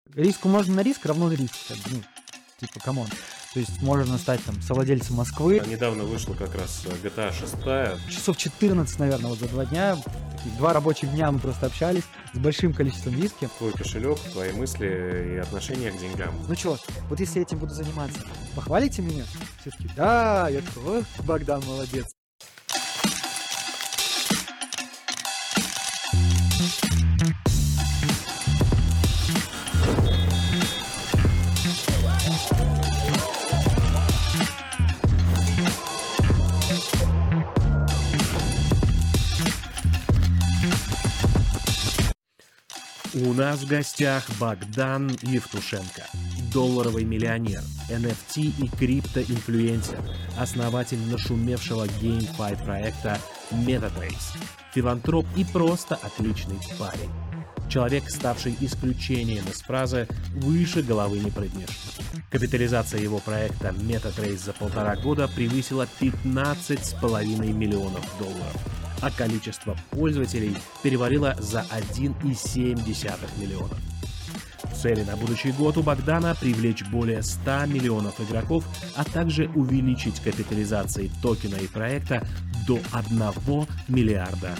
Риск умноженный на риск равно риск. Как бы, ну, типа, камон. То есть можно стать там совладельцем Москвы. Недавно вышла как раз GTA 6. Часов 14, наверное, вот за 2 дня. Таких 2 рабочих дня мы просто общались с большим количеством виски. Твой кошелек, твои мысли и отношения к деньгам. Ну чё, вот если я этим буду заниматься, похвалите меня? Все таки да, я такой, ох, Богдан молодец. У нас в гостях Богдан Евтушенко, долларовый миллионер, NFT и криптоинфлюенсер, основатель нашумевшего GameFi проекта MetaTrace, филантроп и просто отличный парень. Человек, ставший исключением из фразы «выше головы не прыгнешь». Капитализация его проекта MetaTrace за 1,5 года превысила $15,5 миллионов, а количество пользователей перевалило за 1,7 миллиона. Цели на будущий год у Богдана привлечь более 100 миллионов игроков, а также увеличить капитализацию токена и проекта до $1 миллиарда.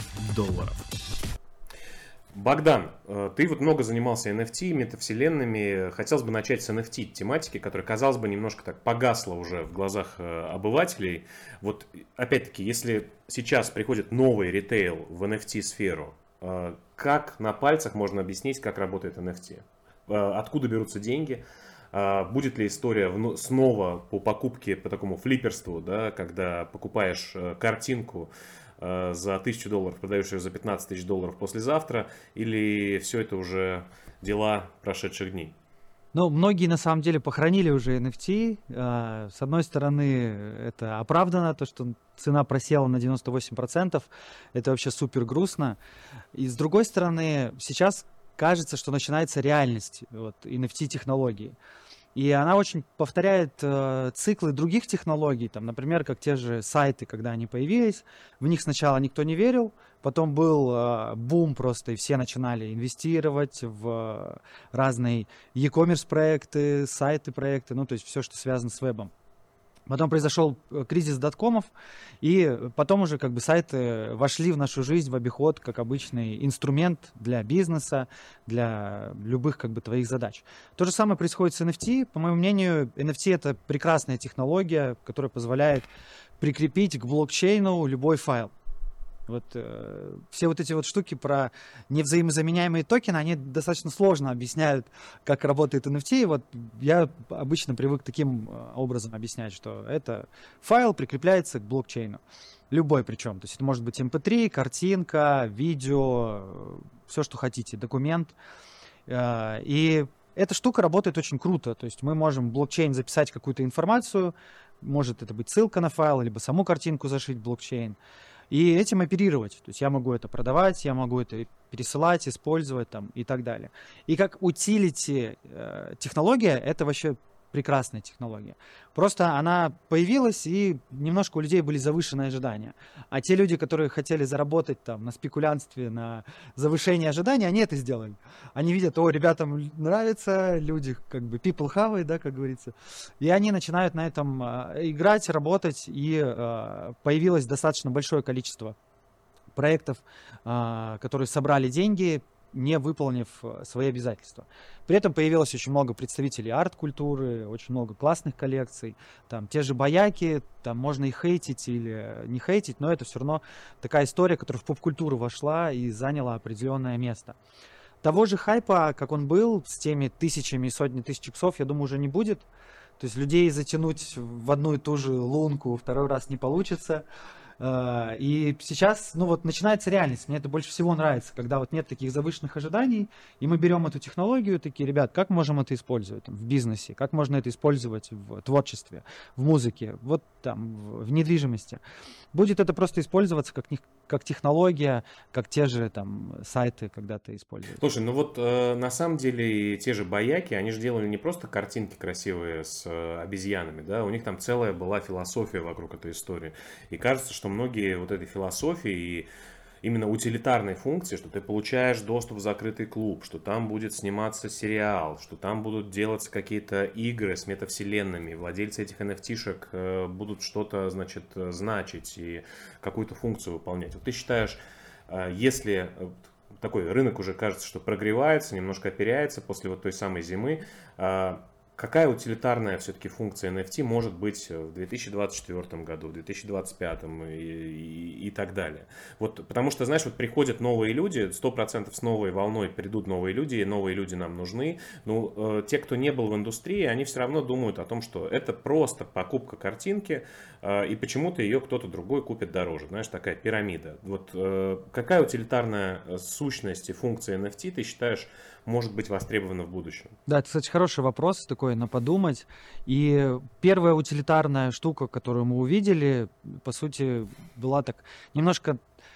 Богдан, ты вот много занимался NFT, метавселенными. Хотелось бы начать с NFT тематики, которая, казалось бы, немножко так погасла уже в глазах обывателей. Вот опять-таки, если сейчас приходит новый ритейл в NFT-сферу, как на пальцах можно объяснить, как работает NFT? Откуда берутся деньги? Будет ли история снова по покупке, по такому флипперству, да, когда покупаешь картинку за $1000, продаешь ее за $15 000 послезавтра, или все это уже дела прошедших дней? Ну, многие на самом деле похоронили уже NFT. С одной стороны, это оправдано, то, что цена просела на 98%. Это вообще супер грустно. И с другой стороны, сейчас кажется, что начинается реальность вот, NFT-технологии. И она очень повторяет циклы других технологий, там, например, как те же сайты, когда они появились. В них сначала никто не верил, потом был бум просто, и все начинали инвестировать в разные e-commerce проекты, сайты проекты, ну, то есть все, что связано с вебом. Потом произошел кризис доткомов, и потом уже как бы сайты вошли в нашу жизнь, в обиход, как обычный инструмент для бизнеса, для любых как бы твоих задач. То же самое происходит с NFT. По моему мнению, NFT — это прекрасная технология, которая позволяет прикрепить к блокчейну любой файл. Вот все вот эти вот штуки про невзаимозаменяемые токены, они достаточно сложно объясняют, как работает NFT. Вот я обычно привык таким образом объяснять, что это файл прикрепляется к блокчейну. Любой причем. То есть это может быть MP3, картинка, видео, все, что хотите, документ. И эта штука работает очень круто. То есть мы можем в блокчейн записать какую-то информацию, может это быть ссылка на файл, либо саму картинку зашить в блокчейн. И этим оперировать. То есть я могу это продавать, я могу это пересылать, использовать там, и так далее. И как утилити технология, это вообще прекрасная технология. Просто она появилась, и немножко у людей были завышенные ожидания. А те люди, которые хотели заработать там на спекулянстве, на завышении ожиданий, они это сделали. Они видят, о, ребятам нравится, люди как бы people have it, да, как говорится. И они начинают на этом играть, работать, и появилось достаточно большое количество проектов, которые собрали деньги, не выполнив свои обязательства. При этом появилось очень много представителей арт-культуры, очень много классных коллекций. Там те же баяки, там можно их хейтить или не хейтить, но это все равно такая история, которая в поп-культуру вошла и заняла определенное место. Того же хайпа, как он был, с теми тысячами и сотни тысяч иксов, я думаю, уже не будет. То есть людей затянуть в одну и ту же лунку второй раз не получится. И сейчас, ну вот, начинается реальность. Мне это больше всего нравится, когда вот нет таких завышенных ожиданий, и мы берем эту технологию, такие, ребят, как можем это использовать в бизнесе, как можно это использовать в творчестве, в музыке, вот там, в недвижимости. Будет это просто использоваться как технология, как те же там сайты когда-то используют. Слушай, ну вот на самом деле те же баяки, они же делали не просто картинки красивые с обезьянами, да, у них там целая была философия вокруг этой истории. И кажется, что многие вот этой философии именно утилитарной функции, что ты получаешь доступ в закрытый клуб, что там будет сниматься сериал, что там будут делаться какие-то игры с метавселенными, владельцы этих NFT-шек будут что-то, значит, значить и какую-то функцию выполнять. Вот ты считаешь, если такой рынок уже кажется, что прогревается, немножко оперяется после вот той самой зимы, какая утилитарная все-таки функция NFT может быть в 2024 году, в 2025 и так далее? Вот, потому что, знаешь, вот приходят новые люди, 100% с новой волной придут новые люди, и новые люди нам нужны. Но те, кто не был в индустрии, они все равно думают о том, что это просто покупка картинки, и почему-то ее кто-то другой купит дороже. Знаешь, такая пирамида. Вот какая утилитарная сущность и функция NFT ты считаешь может быть востребована в будущем? Да, это, кстати, хороший вопрос такой, на подумать. И первая утилитарная штука, которую мы увидели, по сути, была так немножко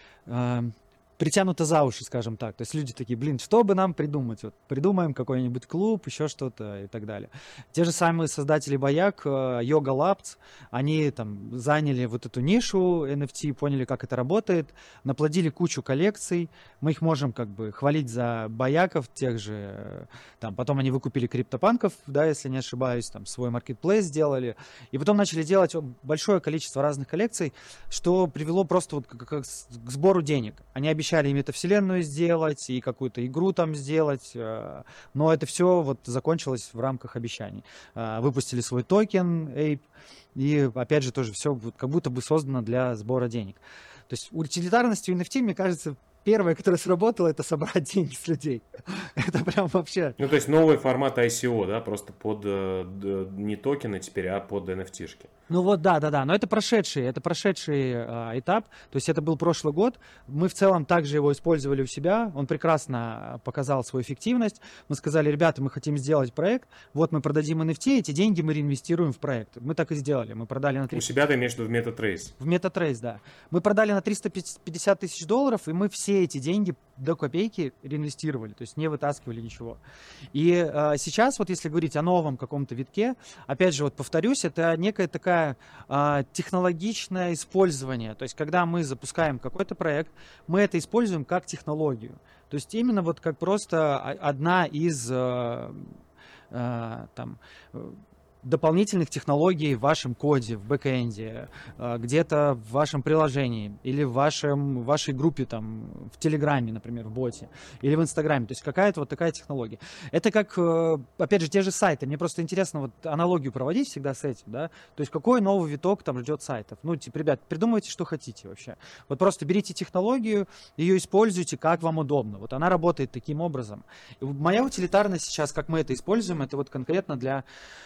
притянуто за уши, скажем так. То есть люди такие, блин, что бы нам придумать? Вот придумаем какой-нибудь клуб, еще что-то и так далее. Те же самые создатели Бояк, Yoga Labs, они там заняли вот эту нишу NFT, поняли, как это работает, наплодили кучу коллекций. Мы их можем как бы хвалить за Бояков, тех же, там, потом они выкупили криптопанков, да, если не ошибаюсь, там, свой маркетплейс сделали, и потом начали делать большое количество разных коллекций, что привело просто вот к сбору денег. Они обещали и метавселенную сделать, и какую-то игру там сделать, но это все вот закончилось в рамках обещаний. Выпустили свой токен Ape, и опять же тоже все как будто бы создано для сбора денег. То есть утилитарность у NFT, мне кажется, первое, которое сработало, это собрать деньги с людей. Это прям вообще... Ну, то есть новый формат ICO, да, просто под не токены теперь, а под NFT-шки. Ну вот, да, но это прошедший этап, то есть это был прошлый год, мы в целом также его использовали у себя, он прекрасно показал свою эффективность, мы сказали, ребята, мы хотим сделать проект, вот мы продадим NFT, эти деньги мы реинвестируем в проект, мы так и сделали, мы продали на 300... У себя ты имеешь в виду в MetaTrace? В MetaTrace, да. Мы продали на $350 тысяч, и мы все эти деньги до копейки реинвестировали, то есть не вытаскивали ничего. И сейчас, вот если говорить о новом каком-то витке, опять же, вот повторюсь, это некая такая технологичное использование. То есть, когда мы запускаем какой-то проект, мы это используем как технологию. То есть, именно вот как просто одна из там дополнительных технологий в вашем коде, в бэкэнде, где-то в вашем приложении или в вашей группе, там, в Телеграме, например, в боте, или в Инстаграме. То есть какая-то вот такая технология. Это как, опять же, те же сайты. Мне просто интересно вот аналогию проводить всегда с этим, да. То есть какой новый виток там ждет сайтов. Ну, типа, ребят, придумывайте, что хотите вообще. Вот просто берите технологию, ее используйте, как вам удобно. Вот она работает таким образом. И моя утилитарность сейчас, как мы это используем, это вот конкретно для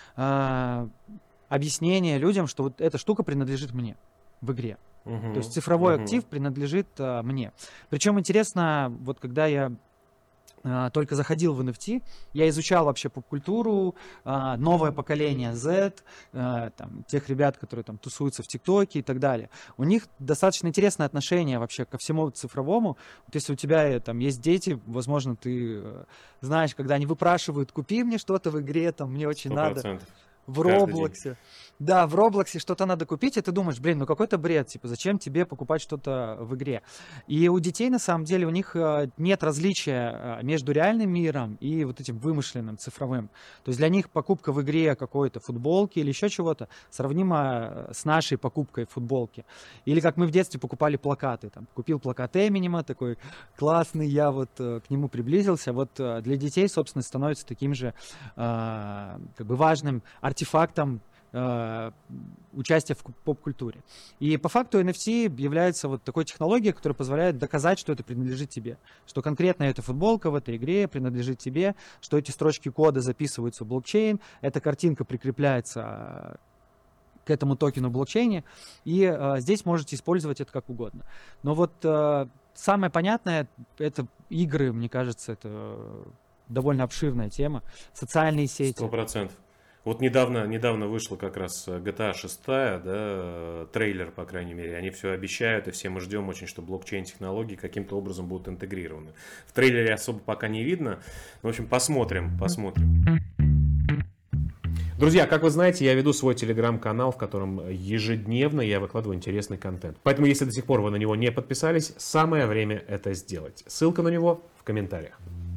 объяснение людям, что вот эта штука принадлежит мне в игре. То есть цифровой актив принадлежит мне. Причем интересно, вот когда я только заходил в NFT, я изучал вообще поп-культуру, новое поколение Z, там, тех ребят, которые там тусуются в ТикТоке и так далее. У них достаточно интересное отношение вообще ко всему цифровому. Вот если у тебя там есть дети, возможно, ты знаешь, когда они выпрашивают, купи мне что-то в игре, там, мне очень 100%. Надо. В Роблоксе. Да, в Роблоксе что-то надо купить, и ты думаешь, блин, ну какой-то бред, типа, зачем тебе покупать что-то в игре? И у детей, на самом деле, у них нет различия между реальным миром и вот этим вымышленным, цифровым. То есть для них покупка в игре какой-то футболки или еще чего-то сравнима с нашей покупкой футболки. Или как мы в детстве покупали плакаты. Там, купил плакат Эминема, такой классный, я вот к нему приблизился. Вот для детей, собственно, становится таким же как бы важным артефактом участия в поп-культуре. И по факту NFT является вот такой технологией, которая позволяет доказать, что это принадлежит тебе, что конкретно эта футболка в этой игре принадлежит тебе, что эти строчки кода записываются в блокчейн, эта картинка прикрепляется к этому токену в блокчейне, и здесь можете использовать это как угодно. Но вот самое понятное, это игры, мне кажется, это довольно обширная тема, социальные сети. 100%. Вот недавно вышла как раз GTA 6, да, трейлер, по крайней мере. Они все обещают, и все мы ждем очень, что блокчейн-технологии каким-то образом будут интегрированы. В трейлере особо пока не видно. В общем, посмотрим. Друзья, как вы знаете, я веду свой телеграм-канал, в котором ежедневно я выкладываю интересный контент. Поэтому, если до сих пор вы на него не подписались, самое время это сделать. Ссылка на него в комментариях.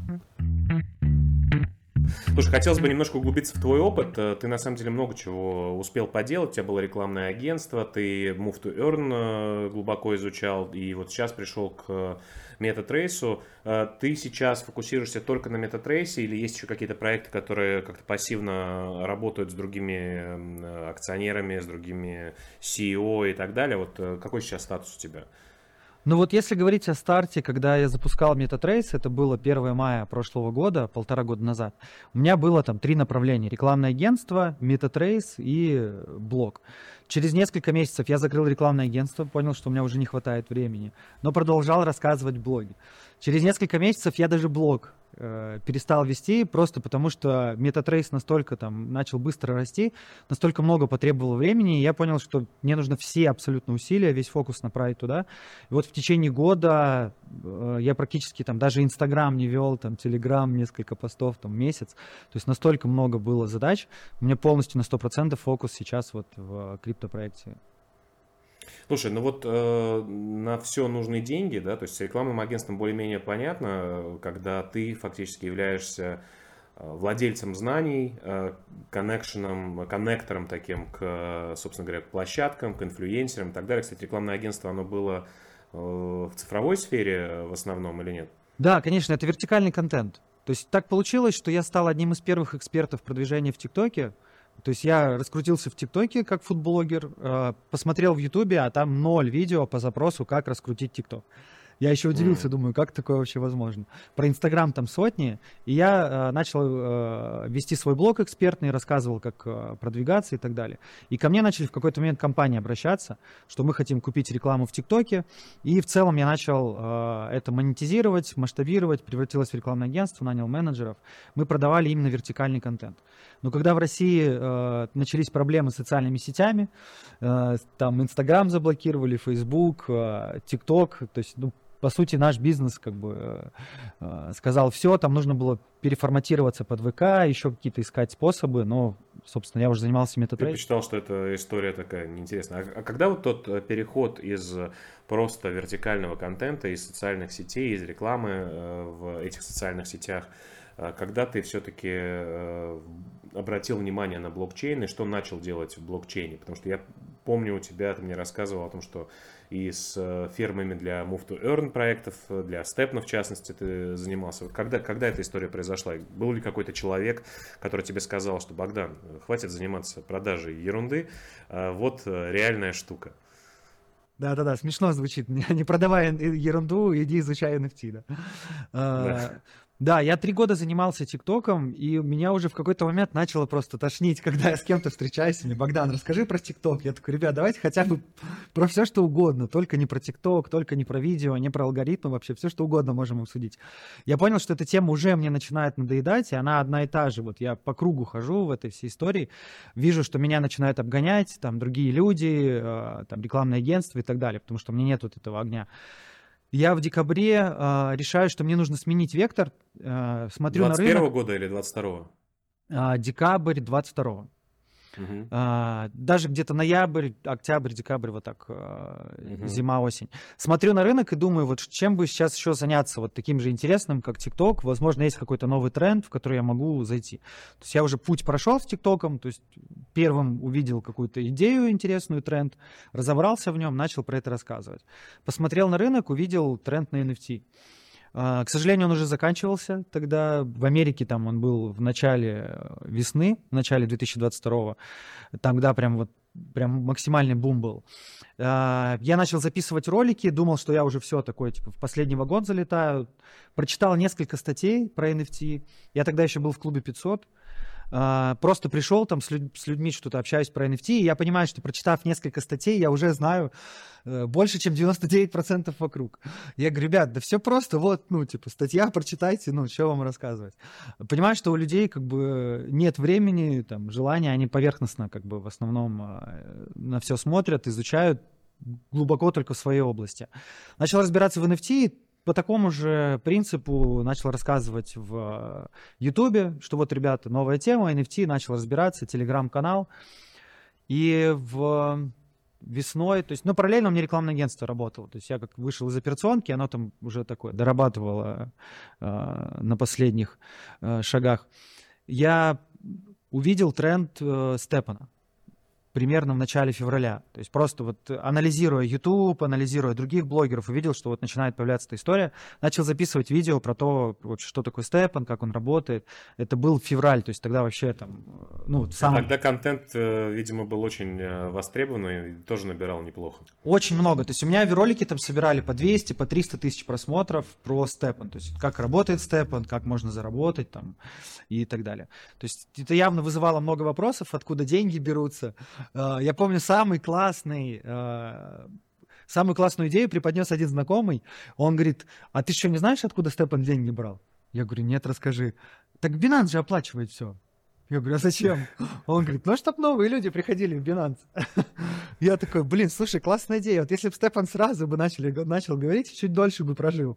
Слушай, хотелось бы немножко углубиться в твой опыт. Ты на самом деле много чего успел поделать. У тебя было рекламное агентство, ты Move to Earn глубоко изучал, и вот сейчас пришел к MetaTrace. Ты сейчас фокусируешься только на MetaTrace или есть еще какие-то проекты, которые как-то пассивно работают с другими акционерами, с другими CEO и так далее? Вот какой сейчас статус у тебя? Ну вот если говорить о старте, когда я запускал MetaTrace, это было 1 мая прошлого года, 1,5 года назад, у меня было там 3 направления: рекламное агентство, MetaTrace и блог. Через несколько месяцев я закрыл рекламное агентство, понял, что у меня уже не хватает времени, но продолжал рассказывать в блоге. Через несколько месяцев я даже блог перестал вести, просто потому что MetaTrace настолько там начал быстро расти, настолько много потребовало времени, и я понял, что мне нужно все абсолютно усилия, весь фокус направить туда. И вот в течение года я практически там даже Инстаграм не вел, там Телеграм, несколько постов, там месяц. То есть настолько много было задач. У меня полностью на 100% фокус сейчас вот в криптопроекте. Слушай, ну вот на все нужны деньги, да, то есть с рекламным агентством более-менее понятно, когда ты фактически являешься владельцем знаний, коннектором таким к, собственно говоря, к площадкам, к инфлюенсерам и так далее. Кстати, рекламное агентство, оно было в цифровой сфере в основном или нет? Да, конечно, это вертикальный контент. То есть так получилось, что я стал одним из первых экспертов продвижения в ТикТоке. То есть я раскрутился в ТикТоке как фудблогер, посмотрел в Ютубе, а там 0 видео по запросу, как раскрутить ТикТок. Я еще удивился, думаю, как такое вообще возможно. Про Инстаграм там сотни, и я начал вести свой блог экспертный, рассказывал, как продвигаться и так далее. И ко мне начали в какой-то момент компании обращаться, что мы хотим купить рекламу в ТикТоке, и в целом я начал это монетизировать, масштабировать, превратилось в рекламное агентство, нанял менеджеров. Мы продавали именно вертикальный контент. Но когда в России начались проблемы с социальными сетями, там Инстаграм заблокировали, Фейсбук, ТикТок, то есть, ну, по сути, наш бизнес как бы сказал все, там нужно было переформатироваться под ВК, еще какие-то искать способы, но, собственно, я уже занимался MetaTrace. Ты посчитал, что эта история такая неинтересная. А когда вот тот переход из просто вертикального контента, из социальных сетей, из рекламы в этих социальных сетях, когда ты все-таки обратил внимание на блокчейн и что начал делать в блокчейне? Потому что я помню, у тебя, ты мне рассказывал о том, что и с фирмами для Move to Earn проектов, для Stepn, в частности, ты занимался. Вот когда эта история произошла? Был ли какой-то человек, который тебе сказал, что Богдан, хватит заниматься продажей ерунды, вот реальная штука? Да-да-да, смешно звучит. Не продавай ерунду, иди изучай NFT, да. Да, я 3 года занимался ТикТоком, и меня уже в какой-то момент начало просто тошнить, когда я с кем-то встречаюсь, мне: Богдан, расскажи про ТикТок. Я такой: ребят, давайте хотя бы про все, что угодно, только не про ТикТок, только не про видео, не про алгоритмы, вообще все, что угодно можем обсудить. Я понял, что эта тема уже мне начинает надоедать, и она одна и та же. Вот я по кругу хожу в этой всей истории, вижу, что меня начинают обгонять, там, другие люди, там, рекламные агентства и так далее, потому что у меня нет вот этого огня. Я в декабре решаю, что мне нужно сменить вектор. Смотрю на рынок. 21-го года или 22-го? Декабрь 22-го. Угу. Даже где-то ноябрь, октябрь, декабрь, вот так, зима, осень. Смотрю на рынок и думаю, вот чем бы сейчас еще заняться вот таким же интересным, как TikTok. Возможно, есть какой-то новый тренд, в который я могу зайти. То есть я уже путь прошел с ТикТоком, то есть первым увидел какую-то идею интересную, тренд, разобрался в нем, начал про это рассказывать. Посмотрел на рынок, увидел тренд на NFT. К сожалению, он уже заканчивался тогда. В Америке там он был в начале весны, в начале 2022-го. Тогда прям максимальный бум был. Я начал записывать ролики, думал, что я уже все такое, типа, в последний вагон залетаю. Прочитал несколько статей про NFT. Я тогда еще был в клубе 500. Просто пришел там с людьми, что-то общаюсь про NFT, и я понимаю, что, прочитав несколько статей, я уже знаю больше, чем 99% вокруг. Я говорю: ребят, да все просто, вот, ну, типа, статья, прочитайте, ну, что вам рассказывать. Понимаю, что у людей, как бы, нет времени, там, желания, они поверхностно, как бы, в основном на все смотрят, изучают глубоко только в своей области. Начал разбираться в NFT, по такому же принципу начал рассказывать в Ютубе, что вот, ребята, новая тема, NFT, начал разбираться, телеграм-канал. И весной, то есть, ну, параллельно у меня рекламное агентство работало. То есть я как вышел из операционки, оно там уже такое дорабатывало на последних шагах. Я увидел тренд Степана примерно в начале февраля. То есть просто вот анализируя YouTube, анализируя других блогеров, увидел, что вот начинает появляться эта история. Начал записывать видео про то, вот, что такое Степан, как он работает. Это был февраль, то есть тогда вообще там, ну, Тогда контент, видимо, был очень востребованный и тоже набирал неплохо. Очень много. То есть у меня ролики там собирали по 200, по 300 тысяч просмотров про Степан. То есть как работает Степан, как можно заработать там и так далее. То есть это явно вызывало много вопросов, откуда деньги берутся. Я помню самую классную идею преподнес один знакомый. Он говорит, а ты что, не знаешь, откуда Степан деньги брал? Я говорю, нет, расскажи. Так Binance же оплачивает все. Я говорю, а зачем? Он говорит, ну, чтоб новые люди приходили в Binance. Я такой, блин, слушай, классная идея. Вот если бы Степан сразу бы начал говорить, чуть дольше бы прожил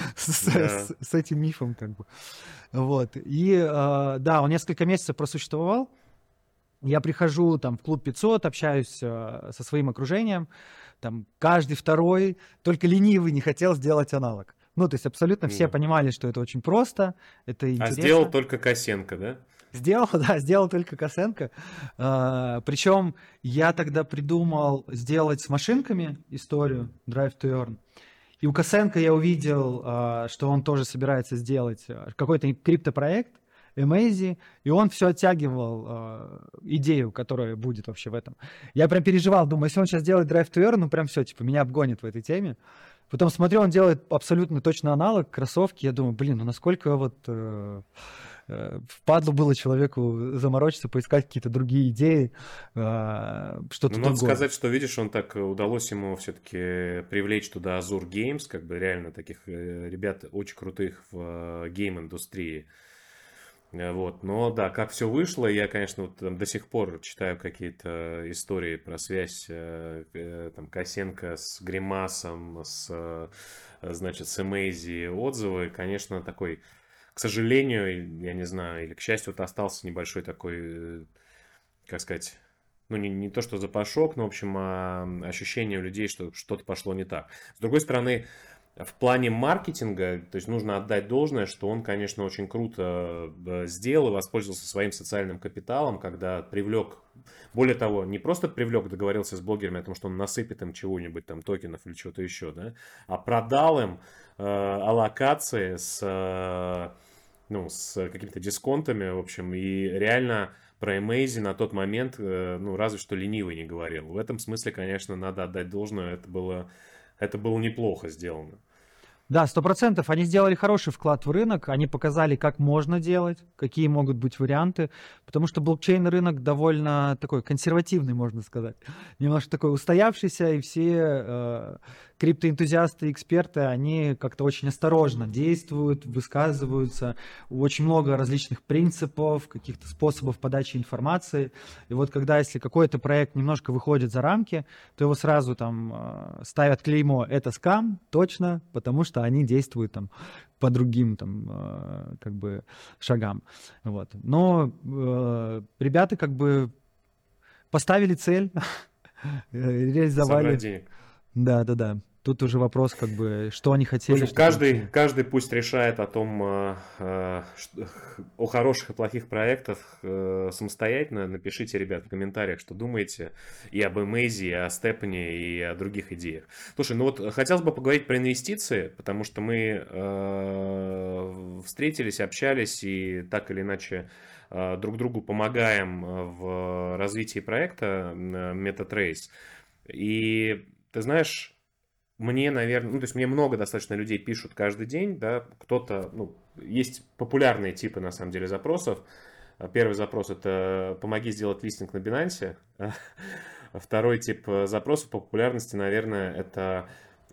с этим мифом, как бы. Вот. И да, он несколько месяцев просуществовал. Я прихожу там в клуб 500, общаюсь со своим окружением. Там каждый второй, только ленивый не хотел сделать аналог. Ну, то есть абсолютно все понимали, что это очень просто, это интересно. А сделал только Косенко, да? Сделал только Косенко. Причем я тогда придумал сделать с машинками историю Drive to Earn. И у Косенко я увидел, что он тоже собирается сделать какой-то криптопроект, Amazy, и он все оттягивал идею, которая будет вообще в этом. Я прям переживал, думаю, если он сейчас делает Drive to Earn, ну прям все, типа, меня обгонит в этой теме. Потом смотрю, он делает абсолютно точно аналог, кроссовки. Я думаю, блин, ну насколько вот впадло было человеку заморочиться, поискать какие-то другие идеи, что-то другое. Надо сказать, что, видишь, он так удалось ему все-таки привлечь туда Azure Games, как бы реально таких ребят очень крутых в гейм-индустрии. Вот. Но да, как все вышло, я, конечно, вот, до сих пор читаю какие-то истории про связь там, Косенко с Гримасом, значит, с Amazy, отзывы, конечно, такой, к сожалению, я не знаю, или к счастью, вот остался небольшой такой, как сказать, ну не то что запашок, но, в общем, ощущение у людей, что что-то пошло не так. С другой стороны, в плане маркетинга, то есть нужно отдать должное, что он, конечно, очень круто сделал и воспользовался своим социальным капиталом, когда привлек, более того, не просто привлек, договорился с блогерами о том, что он насыпет им чего-нибудь, там, токенов или чего-то еще, да, а продал им аллокации с какими-то дисконтами, в общем, и реально про Amazy на тот момент, ну, разве что ленивый не говорил. В этом смысле, конечно, надо отдать должное, это было неплохо сделано. Да, 100%. Они сделали хороший вклад в рынок, они показали, как можно делать, какие могут быть варианты, потому что блокчейн-рынок довольно такой консервативный, можно сказать. Немножко такой устоявшийся, и все криптоэнтузиасты, эксперты, они как-то очень осторожно действуют, высказываются. Очень много различных принципов, каких-то способов подачи информации. И вот когда, если какой-то проект немножко выходит за рамки, то его сразу там ставят клеймо «это скам», точно, потому что они действуют там по другим там как бы шагам. Вот. Но ребята как бы поставили цель, реализовали. Собрать денег. Да. Тут уже вопрос, как бы, что они хотели. В общем, каждый пусть решает о том, о хороших и плохих проектах самостоятельно. Напишите, ребят, в комментариях, что думаете и об Amazy, и о Степане, и о других идеях. Слушай, ну вот хотелось бы поговорить про инвестиции, потому что мы встретились, общались и так или иначе друг другу помогаем в развитии проекта MetaTrace. И ты знаешь, мне, наверное, то есть мне много достаточно людей пишут каждый день, да, кто-то, есть популярные типы, на самом деле, запросов. Первый запрос – это «помоги сделать листинг на Binance». Второй тип запросов по популярности, наверное, это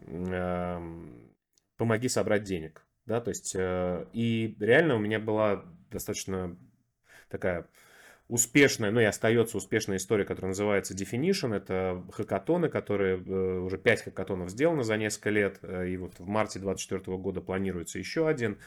«помоги собрать денег». Да, то есть, и реально у меня была достаточно такая успешная, ну и остается успешная история, которая называется Definition. Это хакатоны, которые уже 5 хакатонов сделаны за несколько лет. И вот в марте 2024 года планируется еще один.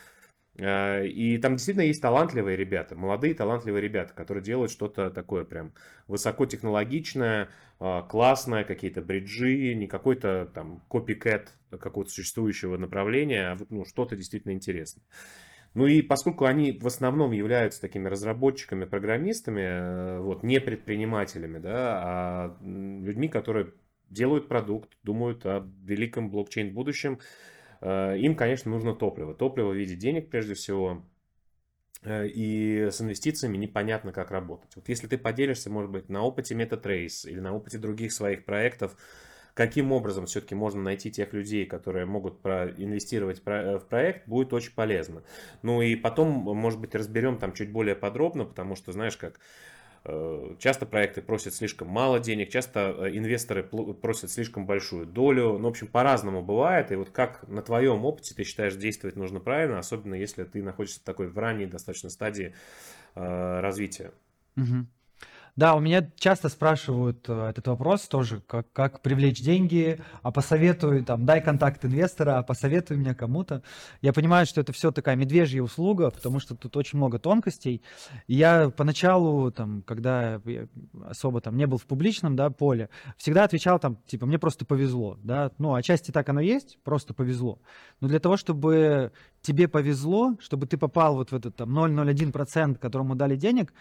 И там действительно есть талантливые ребята, молодые талантливые ребята, которые делают что-то такое прям высокотехнологичное, классное, какие-то бриджи, не какой-то там копикэт какого-то существующего направления, а вот, ну, что-то действительно интересное. Ну и поскольку они в основном являются такими разработчиками, программистами, вот, не предпринимателями, да, а людьми, которые делают продукт, думают о великом блокчейн-будущем, им, конечно, нужно топливо. Топливо в виде денег, прежде всего. И с инвестициями непонятно, как работать. Вот если ты поделишься, может быть, на опыте MetaTrace или на опыте других своих проектов, каким образом все-таки можно найти тех людей, которые могут инвестировать в проект, будет очень полезно. Ну и потом, может быть, разберем там чуть более подробно, потому что, знаешь, как часто проекты просят слишком мало денег, часто инвесторы просят слишком большую долю. Ну, в общем, по-разному бывает. И вот как на твоем опыте ты считаешь, действовать нужно правильно, особенно если ты находишься в такой в ранней достаточно стадии развития? Мгм. Да, у меня часто спрашивают этот вопрос тоже, как привлечь деньги, а посоветуй, там, дай контакт инвестора, а посоветуй меня кому-то. Я понимаю, что это все такая медвежья услуга, потому что тут очень много тонкостей. И я поначалу, там, когда я особо там не был в публичном, да, поле, всегда отвечал там, типа, мне просто повезло, да, ну, отчасти так оно есть, просто повезло. Но для того, чтобы тебе повезло, чтобы ты попал вот в этот там 0,01%, которому дали денег,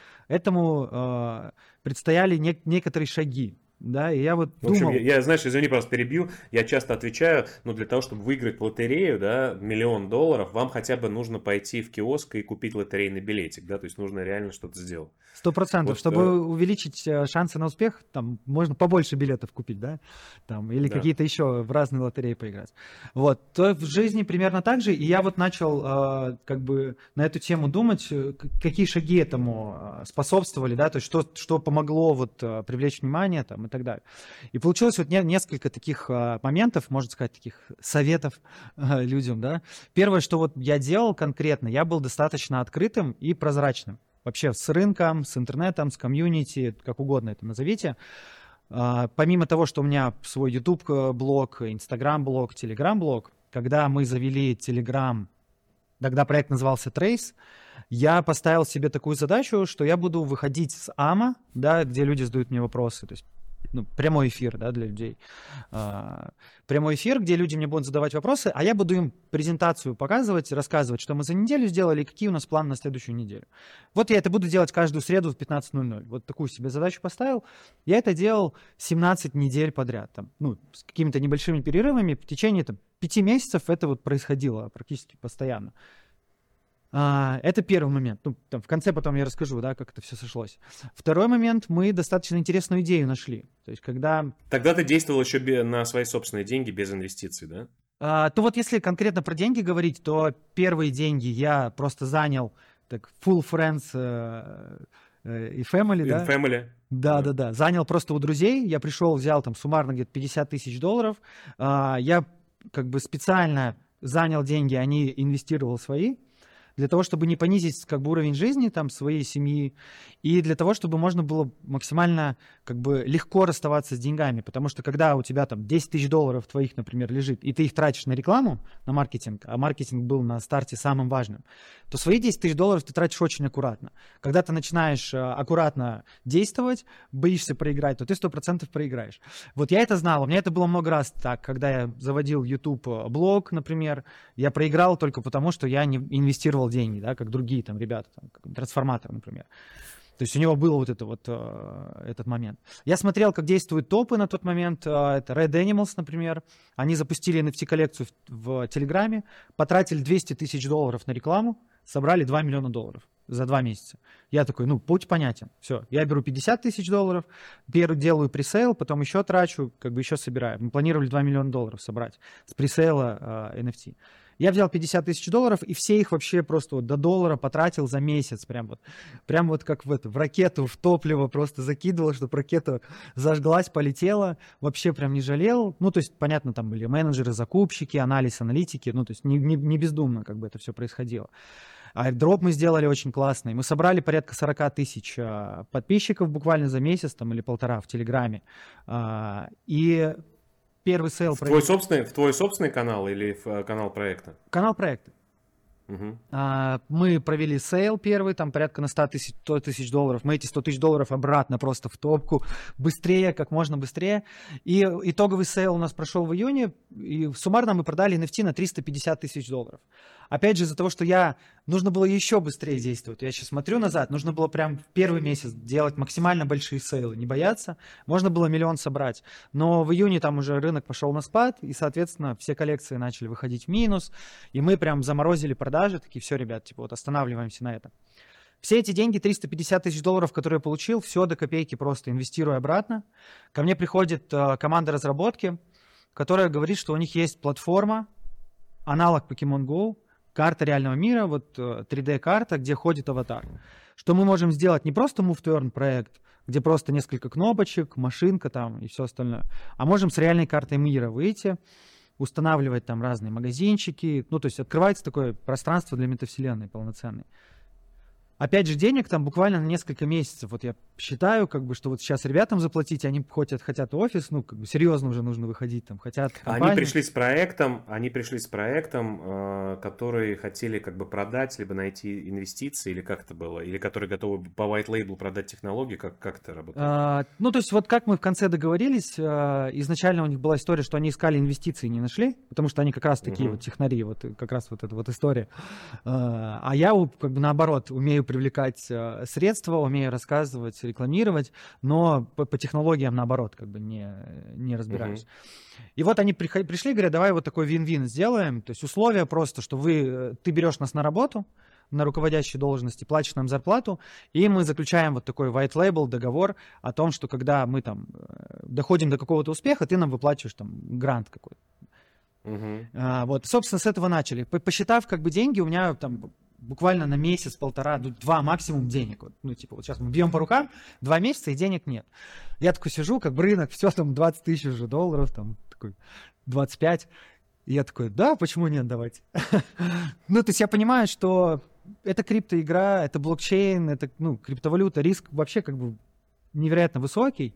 этому предстояли некоторые шаги. Да, и я вот В общем, думал... я, знаешь, извини, просто перебью. Я часто отвечаю, но для того, чтобы выиграть в лотерею, да, $1 миллион, вам хотя бы нужно пойти в киоск и купить лотерейный билетик, да, то есть нужно реально что-то сделать. 100%. Вот, Чтобы увеличить шансы на успех, там можно побольше билетов купить, да, там, или да. какие-то еще в разные лотереи поиграть. Вот, то в жизни примерно так же, и я вот начал как бы на эту тему думать, какие шаги этому способствовали, да, то есть что помогло вот привлечь внимание там и так далее. И получилось вот несколько таких моментов, можно сказать, таких советов людям, да. Первое, что вот я делал конкретно, я был достаточно открытым и прозрачным. Вообще с рынком, с интернетом, с комьюнити, как угодно это назовите. Помимо того, что у меня свой YouTube-блог, Instagram-блог, Telegram-блог, когда мы завели Telegram, тогда проект назывался Trace, я поставил себе такую задачу, что я буду выходить с АМА, да, где люди задают мне вопросы, то есть прямой эфир, да, для людей. Прямой эфир, где люди мне будут задавать вопросы, а я буду им презентацию показывать, рассказывать, что мы за неделю сделали и какие у нас планы на следующую неделю. Вот я это буду делать каждую среду в 15:00. Вот такую себе задачу поставил. Я это делал 17 недель подряд. Там, ну, с какими-то небольшими перерывами. В течение 5 месяцев это вот происходило практически постоянно. Это первый момент. Ну, там, в конце потом я расскажу, да, как это все сошлось. Второй момент, мы достаточно интересную идею нашли. То есть, когда... Тогда ты действовал еще на свои собственные деньги, без инвестиций, да? То вот если конкретно про деньги говорить, то первые деньги я просто занял так full friends и family, да? Family. Да. Занял просто у друзей. Я пришел, взял там суммарно где-то $50 тысяч. Я как бы специально занял деньги, они инвестировал свои, для того, чтобы не понизить как бы уровень жизни там своей семьи, и для того, чтобы можно было максимально как бы легко расставаться с деньгами, потому что когда у тебя там $10 тысяч твоих, например, лежит, и ты их тратишь на рекламу, на маркетинг, а маркетинг был на старте самым важным, то свои $10 тысяч ты тратишь очень аккуратно. Когда ты начинаешь аккуратно действовать, боишься проиграть, то ты 100% проиграешь. Вот я это знал, у меня это было много раз так, когда я заводил YouTube-блог, например, я проиграл только потому, что я не инвестировал деньги, да, как другие там ребята, там, как трансформатор, например. То есть у него был вот этот момент. Я смотрел, как действуют топы на тот момент. Это Red Animals, например. Они запустили NFT-коллекцию в Телеграме, потратили $200 тысяч на рекламу, собрали $2 миллиона за 2 месяца. Я такой, путь понятен. Все, я беру $50 тысяч, делаю пресейл, потом еще трачу, как бы еще собираю. Мы планировали $2 миллиона собрать с пресейла NFT. Я взял $50 тысяч и все их вообще просто вот до $1 потратил за месяц. Прям вот как в ракету, в топливо просто закидывал, чтобы ракета зажглась, полетела. Вообще прям не жалел. Ну, то есть, понятно, там были менеджеры, закупщики, анализ, аналитики. Ну, то есть не бездумно как бы это все происходило. Airdrop мы сделали очень классный. Мы собрали порядка 40 тысяч подписчиков буквально за месяц там, или полтора в Телеграме. И первый сейл... В твой собственный канал или в канал проекта? Канал проекта. Угу. Мы провели сейл первый, там порядка на 100 тысяч долларов. Мы эти 100 тысяч долларов обратно просто в топку, быстрее, как можно быстрее. И итоговый сейл у нас прошел в июне, и суммарно мы продали NFT на 350 тысяч долларов. Опять же, из-за того, что нужно было еще быстрее действовать. Я сейчас смотрю назад, нужно было прям в первый месяц делать максимально большие сейлы, не бояться. Можно было 1 миллион собрать. Но в июне там уже рынок пошел на спад, и, соответственно, все коллекции начали выходить в минус, и мы прям заморозили продажи, такие, все, ребят, типа вот останавливаемся на этом. Все эти деньги, 350 тысяч долларов, которые я получил, все до копейки просто инвестирую обратно. Ко мне приходит команда разработки, которая говорит, что у них есть платформа, аналог Pokemon Go, карта реального мира, вот 3D-карта, где ходит аватар. Что мы можем сделать не просто Move to Earn проект, где просто несколько кнопочек, машинка там и все остальное, а можем с реальной картой мира выйти, устанавливать там разные магазинчики, ну то есть открывается такое пространство для метавселенной полноценной. Опять же, денег там буквально на несколько месяцев. Вот я считаю, как бы, что вот сейчас ребятам заплатить, они хотят офис, ну, как бы серьезно уже нужно выходить, там, хотят компанию. Они пришли с проектом, который хотели как бы продать, либо найти инвестиции, или как это было? Или которые готовы по white label продать технологии, как это работает? Ну, то есть вот как мы в конце договорились, изначально у них была история, что они искали инвестиции и не нашли, потому что они как раз такие вот технари, вот как раз вот эта вот история. А я как бы наоборот умею привлекать средства, умею рассказывать, рекламировать, но по технологиям, наоборот, как бы не разбираюсь. И вот они пришли, говорят, давай вот такой вин-вин сделаем. То есть условия просто, что ты берешь нас на работу, на руководящей должности, платишь нам зарплату, и мы заключаем вот такой white label договор о том, что когда мы там доходим до какого-то успеха, ты нам выплачиваешь там грант какой-то. Вот, собственно, с этого начали. Посчитав как бы деньги, у меня там буквально на месяц, полтора, 2 максимум денег. Вот, ну, типа, вот сейчас мы бьем по рукам, 2 месяца и денег нет. Я такой сижу, как бы рынок, все там 20 тысяч уже долларов, там такой 25. И я такой, да, почему нет, давайте. Ну, то есть я понимаю, что это криптоигра, это блокчейн, это, ну, криптовалюта, риск вообще как бы невероятно высокий.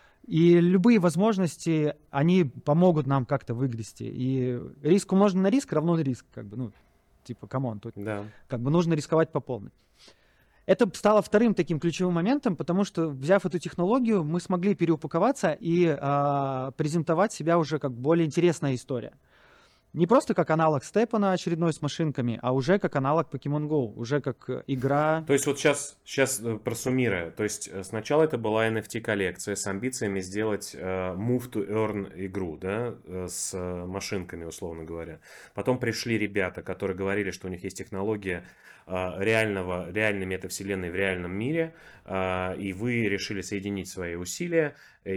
И любые возможности, они помогут нам как-то выгрести. И риск умноженный на риск равно риск, как бы, ну, типа, камон, тут как бы нужно рисковать по полной. Это стало вторым таким ключевым моментом, потому что, взяв эту технологию, мы смогли переупаковаться и презентовать себя уже как более интересная история. Не просто как аналог Степана очередной с машинками, а уже как аналог Pokemon Go, уже как игра. То есть вот сейчас просуммируя, то есть сначала это была NFT-коллекция с амбициями сделать Move to Earn игру, да, с машинками, условно говоря. Потом пришли ребята, которые говорили, что у них есть технология реальной метавселенной в реальном мире, и вы решили соединить свои усилия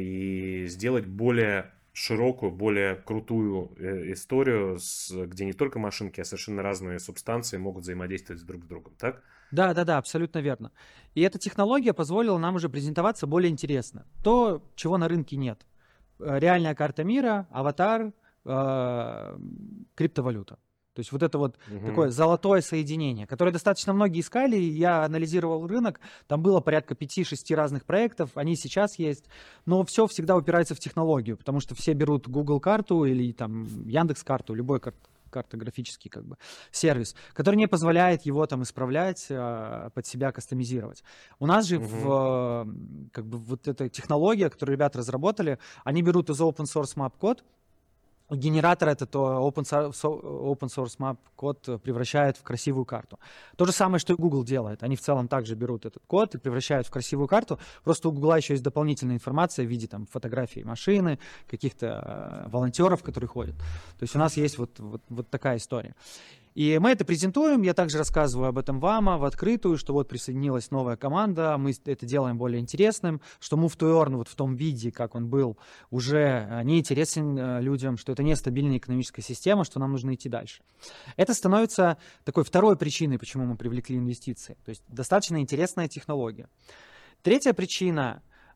и сделать более широкую, более крутую историю, где не только машинки, а совершенно разные субстанции могут взаимодействовать друг с другом, так? Да, абсолютно верно. И эта технология позволила нам уже презентоваться более интересно. То, чего на рынке нет. Реальная карта мира, аватар, криптовалюта. То есть вот это вот такое золотое соединение, которое достаточно многие искали. Я анализировал рынок, там было порядка 5-6 разных проектов, они сейчас есть. Но все всегда упирается в технологию, потому что все берут Google карту или там Яндекс карту, любой картографический как бы сервис, который не позволяет его там исправлять, под себя кастомизировать. У нас же как бы вот эта технология, которую ребята разработали, они берут из open source map код. Генератор этот open source map код превращает в красивую карту. То же самое, что и Google делает. Они в целом также берут этот код и превращают в красивую карту. Просто у Google еще есть дополнительная информация в виде там фотографий машины, каких-то волонтеров, которые ходят. То есть у нас есть вот такая история. И мы это презентуем, я также рассказываю об этом вам в открытую, что вот присоединилась новая команда, мы это делаем более интересным, что Move to Earn вот в том виде, как он был, уже не интересен людям, что это не стабильная экономическая система, что нам нужно идти дальше. Это становится такой второй причиной, почему мы привлекли инвестиции. То есть достаточно интересная технология. Третья причина,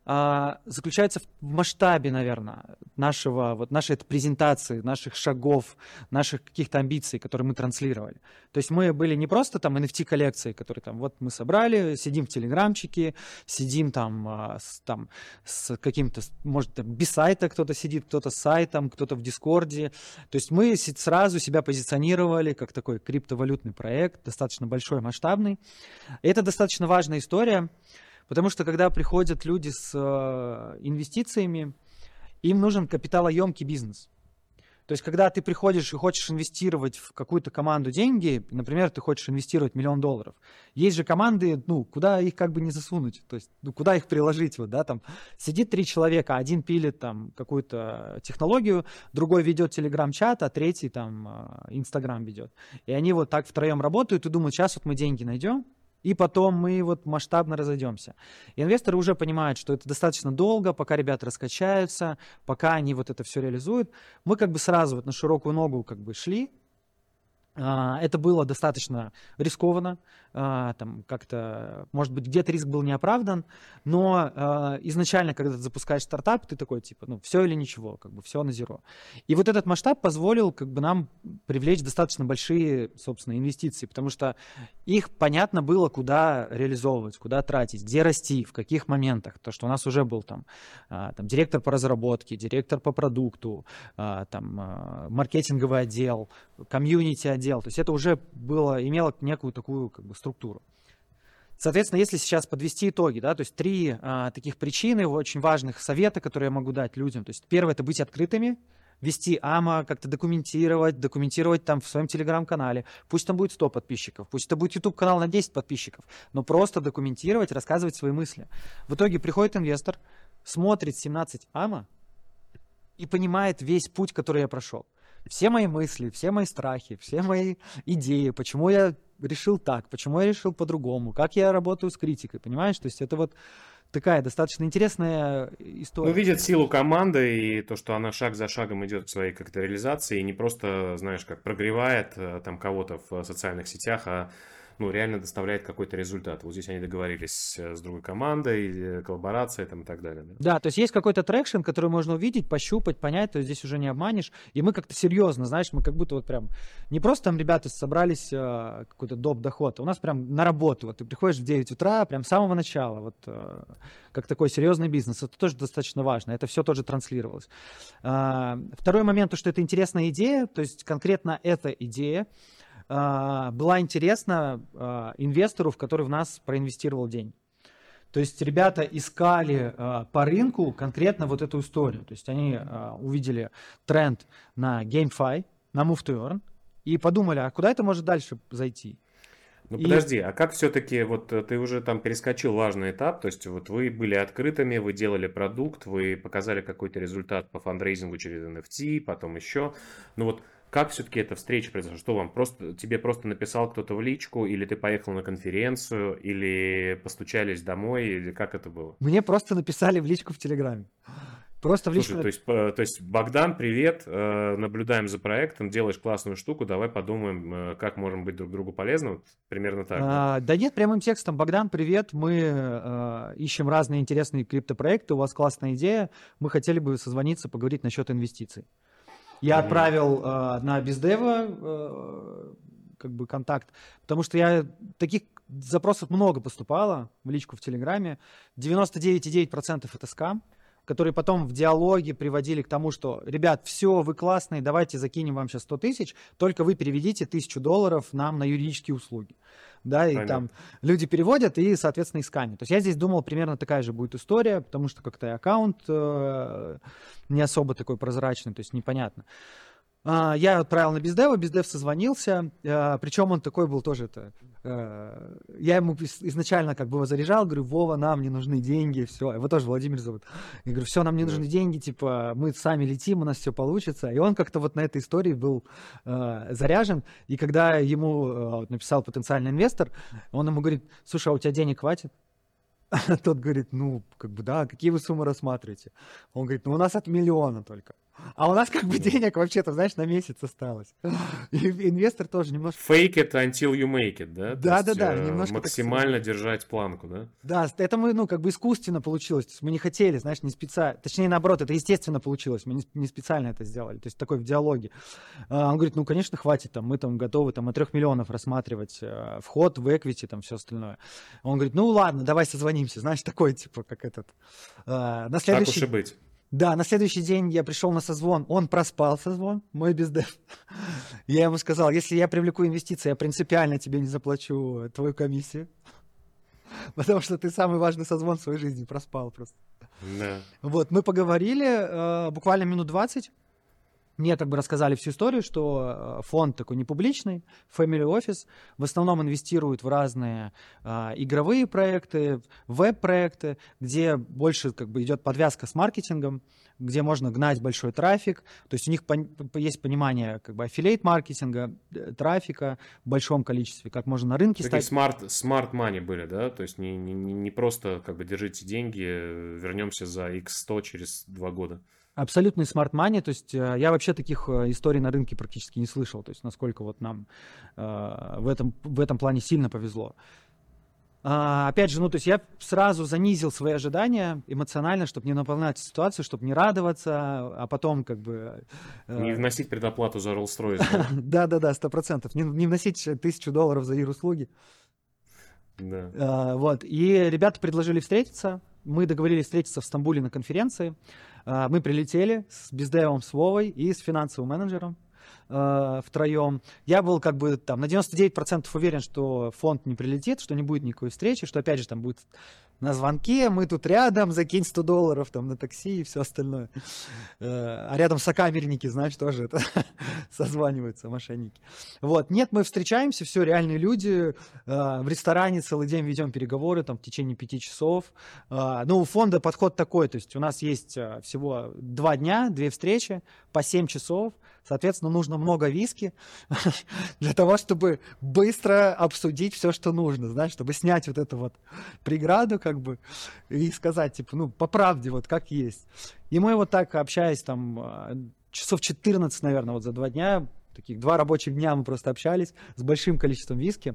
заключается в масштабе, наверное, нашей этой презентации, наших шагов, наших каких-то амбиций, которые мы транслировали. То есть мы были не просто там NFT-коллекцией, которые там вот мы собрали, сидим в телеграмчике, сидим там с каким-то, может, там, без сайта кто-то сидит, кто-то с сайтом, кто-то в Дискорде. То есть мы сразу себя позиционировали как такой криптовалютный проект, достаточно большой, масштабный. И это достаточно важная история. Потому что когда приходят люди с инвестициями, им нужен капиталоемкий бизнес. То есть когда ты приходишь и хочешь инвестировать в какую-то команду деньги, например, ты хочешь инвестировать $1 000 000, есть же команды, куда их как бы не засунуть, то есть куда их приложить, вот, да, там сидит 3 человека, один пилит там какую-то технологию, другой ведет телеграм-чат, а третий там Инстаграм ведет. И они вот так втроем работают и думают, сейчас вот мы деньги найдем, и потом мы вот масштабно разойдемся. И инвесторы уже понимают, что это достаточно долго, пока ребята раскачаются, пока они вот это все реализуют. Мы как бы сразу вот на широкую ногу как бы шли. Это было достаточно рискованно, там как-то, может быть, где-то риск был неоправдан, но изначально, когда ты запускаешь стартап, ты такой, типа, все или ничего, как бы все на зеро. И вот этот масштаб позволил как бы нам привлечь достаточно большие, собственно, инвестиции, потому что их понятно было, куда реализовывать, куда тратить, где расти, в каких моментах. То, что у нас уже был там директор по разработке, директор по продукту, маркетинговый отдел, комьюнити отдел. То есть это уже имело некую такую как бы структуру. Соответственно, если сейчас подвести итоги, да, то есть 3 таких причины очень важных совета, которые я могу дать людям. То есть первое — это быть открытыми, вести АМА, как-то документировать там в своем телеграм-канале. Пусть там будет 100 подписчиков, пусть это будет YouTube-канал на 10 подписчиков, но просто документировать, рассказывать свои мысли. В итоге приходит инвестор, смотрит 17 АМА и понимает весь путь, который я прошел. Все мои мысли, все мои страхи, все мои идеи, почему я решил так, почему я решил по-другому, как я работаю с критикой, понимаешь? То есть это вот такая достаточно интересная история. Видят силу команды и то, что она шаг за шагом идет к своей как-то реализации, и не просто, знаешь, как прогревает там кого-то в социальных сетях, а реально доставляет какой-то результат. Вот здесь они договорились с другой командой, коллаборация там и так далее. Да, то есть есть какой-то трекшн, который можно увидеть, пощупать, понять, то есть здесь уже не обманешь. И мы как-то серьезно, знаешь, мы как будто вот прям не просто там ребята собрались какой-то доп. Доход, а у нас прям на работу. Вот ты приходишь в 9 утра, прям с самого начала, вот как такой серьезный бизнес. Это тоже достаточно важно, это все тоже транслировалось. Второй момент, то, что это интересная идея, то есть конкретно эта идея была интересна инвестору, в который в нас проинвестировал деньги. То есть ребята искали по рынку конкретно вот эту историю. То есть они увидели тренд на GameFi, на Move to Earn и подумали, а куда это может дальше зайти? Подожди, а как все-таки, вот ты уже там перескочил важный этап, то есть вот вы были открытыми, вы делали продукт, вы показали какой-то результат по фандрейзингу через NFT, потом еще, как все-таки эта встреча произошла? Что тебе просто написал кто-то в личку, или ты поехал на конференцию, или постучались домой, или как это было? Мне просто написали в личку в Телеграме. Просто в личку. Слушай, то есть Богдан, привет, наблюдаем за проектом, делаешь классную штуку, давай подумаем, как можем быть друг другу полезным, примерно так. Да нет, прямым текстом: Богдан, привет, мы ищем разные интересные криптопроекты, у вас классная идея, мы хотели бы созвониться, поговорить насчет инвестиций. Я отправил на Бездева как бы контакт, потому что таких запросов много поступало в личку в Телеграме. 99,9% это скам, которые потом в диалоге приводили к тому, что, ребят, все, вы классные, давайте закинем вам сейчас 100 тысяч, только вы переведите $1000 нам на юридические услуги. Да, и понятно. Там люди переводят и, соответственно, их сканят. То есть я здесь думал, примерно такая же будет история, потому что как-то и аккаунт не особо такой прозрачный, то есть непонятно. Я отправил на Бездева, Бездев созвонился, причем он такой был тоже, я ему изначально как бы его заряжал, говорю, Вова, нам не нужны деньги, все, его тоже Владимир зовут, я говорю, все, нам не нужны деньги, типа, мы сами летим, у нас все получится, и он как-то вот на этой истории был заряжен, и когда ему написал потенциальный инвестор, он ему говорит, слушай, а у тебя денег хватит? Тот говорит, да, какие вы суммы рассматриваете? Он говорит, у нас от 1 000 000 только. А у нас как бы денег вообще-то, знаешь, на месяц осталось. И инвестор тоже немножко... Fake it until you make it, да? То есть, Да-да-да, немножко так максимально держать планку, да? Да, это мы, ну, как бы искусственно получилось. То есть мы не хотели, знаешь, не специально. Точнее, наоборот, это естественно получилось. Мы не специально это сделали. То есть такой в диалоге. Он говорит, ну, конечно, хватит, там, мы там готовы там, от 3 миллионов рассматривать вход в equity, там, все остальное. Он говорит, ну, ладно, давай созвонимся. Знаешь, такой, типа, как этот. На Так уж и быть. Да, на следующий день я пришел на созвон, он проспал созвон, мой бездев. Я ему сказал, если я привлеку инвестиции, я принципиально тебе не заплачу твою комиссию. Потому что ты самый важный созвон в своей жизни проспал просто. Да. Вот, мы поговорили буквально минут 20. Мне как бы рассказали всю историю, что фонд такой не публичный, Family Office, в основном инвестирует в разные игровые проекты, веб-проекты, где больше как бы идет подвязка с маркетингом, где можно гнать большой трафик. То есть у них есть понимание как бы аффилейт-маркетинга, трафика в большом количестве, как можно на рынке Такие стать. smart money были, да? То есть не просто как бы держите деньги, вернемся за x100 через 2 года. Абсолютный smart money, то есть я вообще таких историй на рынке практически не слышал, то есть насколько вот нам в этом плане сильно повезло. Опять же, ну то есть я сразу занизил свои ожидания эмоционально, чтобы не наполнять ситуацию, чтобы не радоваться, а потом как бы... Не вносить предоплату за Rolls-Royce, да? Да-да-да, 100%. Не вносить $1000 за услуги. Да. Вот, и ребята предложили встретиться, мы договорились встретиться в Стамбуле на конференции. Мы прилетели с бездевом, с Вовой и с финансовым менеджером втроем. Я был как бы там на 99% уверен, что фонд не прилетит, что не будет никакой встречи, что опять же там будет на звонке, мы тут рядом, закинь $100 там на такси и все остальное. А рядом сокамерники, знаешь, тоже это созваниваются мошенники. Вот, нет, мы встречаемся, все, реальные люди, в ресторане целый день ведем переговоры, там, в течение 5 часов. Ну, у фонда подход такой, то есть у нас есть всего 2 дня, 2 встречи, по 7 часов, соответственно, нужно много виски для того, чтобы быстро обсудить все, что нужно, знаешь, чтобы снять вот эту вот преграду, как бы, и сказать, типа, ну, по правде, вот как есть. И мы вот так, общаясь там часов 14, наверное, вот за 2 дня, таких 2 рабочих дня мы просто общались с большим количеством виски.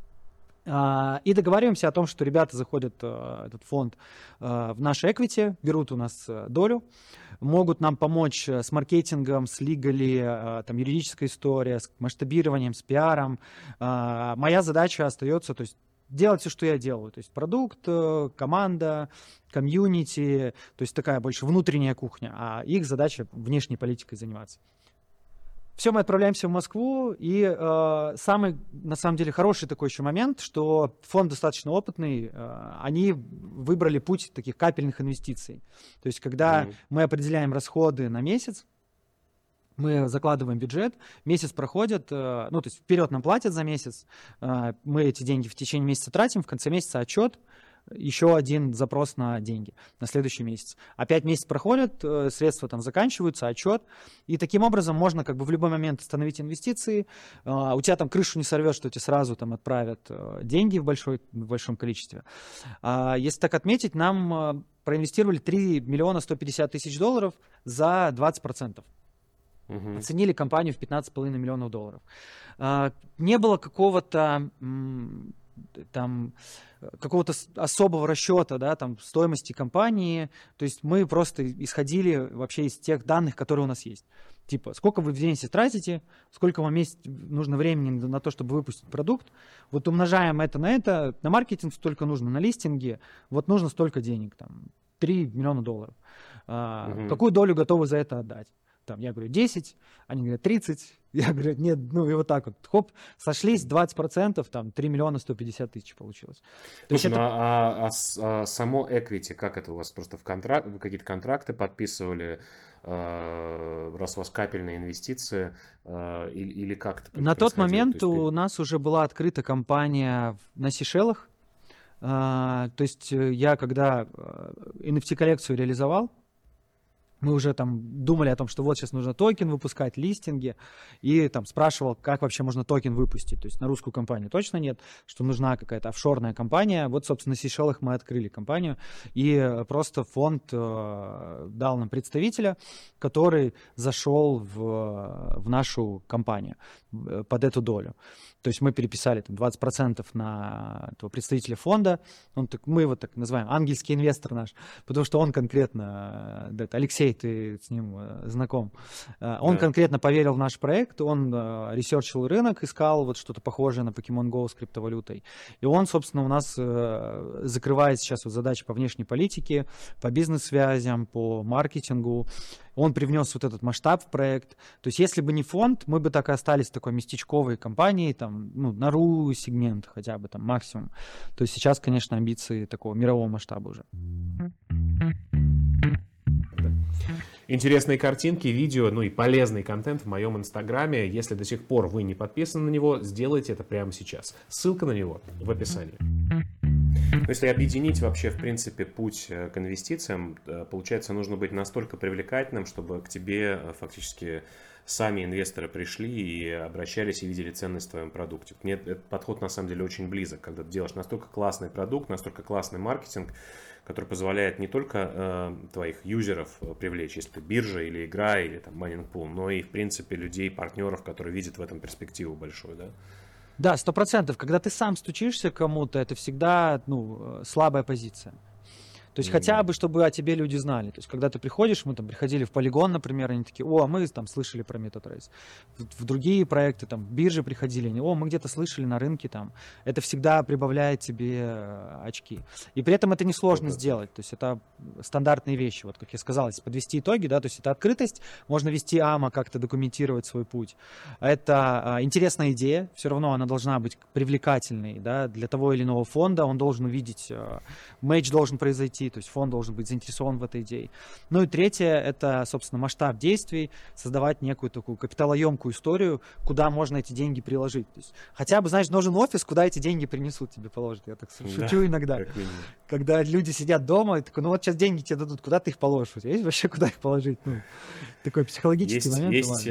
И договариваемся о том, что ребята заходят в этот фонд в наш equity, берут у нас долю, могут нам помочь с маркетингом, с лигали, там, юридическая история, с масштабированием, с пиаром. Моя задача остается, то есть делать все, что я делаю. То есть продукт, команда, комьюнити, то есть такая больше внутренняя кухня, а их задача внешней политикой заниматься. Все, мы отправляемся в Москву, и самый, на самом деле, хороший такой еще момент, что фонд достаточно опытный, они выбрали путь таких капельных инвестиций. То есть, когда мы определяем расходы на месяц, мы закладываем бюджет, месяц проходит, ну, то есть вперед нам платят за месяц, мы эти деньги в течение месяца тратим, в конце месяца отчет, еще один запрос на деньги на следующий месяц. Опять месяц проходит, средства там заканчиваются, отчет. И таким образом можно как бы в любой момент остановить инвестиции. У тебя там крышу не сорвет, что тебе сразу там отправят деньги в большом количестве. Если так отметить, нам проинвестировали $3 150 000 за 20%. Оценили компанию в $15,5 миллионов. Не было какого-то особого расчета, да, там, стоимости компании. То есть мы просто исходили вообще из тех данных, которые у нас есть. Типа, сколько вы в месяц тратите, сколько вам месяц нужно времени на то, чтобы выпустить продукт. Вот умножаем это, на маркетинг столько нужно, на листинге, вот нужно столько денег, там, $3 миллиона. Какую долю готовы за это отдать? Там, я говорю, 10, они говорят, 30. Я говорю, нет, ну и вот так вот, хоп, сошлись, 20%, там, 3 150 000 получилось. Слушай, ну само equity, как это у вас? Просто вы какие-то контракты подписывали, раз у вас капельные инвестиции, или как это На тот момент у нас уже была открыта компания на Сейшелах. То есть я, когда NFT-коллекцию реализовал, мы уже там думали о том, что вот сейчас нужно токен выпускать, листинги, и там спрашивал, как вообще можно токен выпустить. То есть на русскую компанию точно нет, что нужна какая-то офшорная компания. Вот, собственно, на Сейшелах мы открыли компанию, и просто фонд дал нам представителя, который зашел в нашу компанию под эту долю. То есть мы переписали там 20% на этого представителя фонда. Мы его так называем, ангельский инвестор наш, потому что он конкретно, Алексей, ты с ним знаком, он конкретно поверил в наш проект, он ресерчил рынок, искал вот что-то похожее на Pokemon Go с криптовалютой. И он, собственно, у нас закрывает сейчас вот задачи по внешней политике, по бизнес-связям, по маркетингу. Он привнес вот этот масштаб в проект. То есть если бы не фонд, мы бы так и остались такой местечковой компанией, там, ну, на ру-сегмент хотя бы, там, максимум. То есть сейчас, конечно, амбиции такого мирового масштаба уже. Интересные картинки, видео, ну и полезный контент в моем инстаграме. Если до сих пор вы не подписаны на него, сделайте это прямо сейчас. Ссылка на него в описании. Если объединить вообще, в принципе, путь к инвестициям, получается, нужно быть настолько привлекательным, чтобы к тебе фактически сами инвесторы пришли и обращались и видели ценность в твоем продукте. Мне этот подход на самом деле очень близок, когда ты делаешь настолько классный продукт, настолько классный маркетинг, который позволяет не только твоих юзеров привлечь, если ты биржа или игра, или там майнинг пул, но и, в принципе, людей, партнеров, которые видят в этом перспективу большую, да? Да, 100%. Когда ты сам стучишься к кому-то, это всегда, ну, слабая позиция. То есть хотя бы, чтобы о тебе люди знали. То есть когда ты приходишь, мы там приходили в Polygon, например, они такие: о, мы там слышали про MetaTrace. В другие проекты, там, биржи приходили, они: о, мы где-то слышали на рынке там. Это всегда прибавляет тебе очки. И при этом это несложно сделать. То есть это стандартные вещи. Вот как я сказал, если подвести итоги, да, то есть это открытость, можно вести АМА, как-то документировать свой путь. Это интересная идея, все равно она должна быть привлекательной, да, для того или иного фонда, он должен увидеть, матч должен произойти, то есть фонд должен быть заинтересован в этой идее. Ну и третье, это, собственно, масштаб действий, создавать некую такую капиталоемкую историю, куда можно эти деньги приложить. То есть хотя бы, знаешь, нужен офис, куда эти деньги принесут, тебе положат. Я так шучу иногда. Когда люди сидят дома и такой: ну вот сейчас деньги тебе дадут, куда ты их положишь? У тебя есть вообще куда их положить? Ну, такой психологический момент. Есть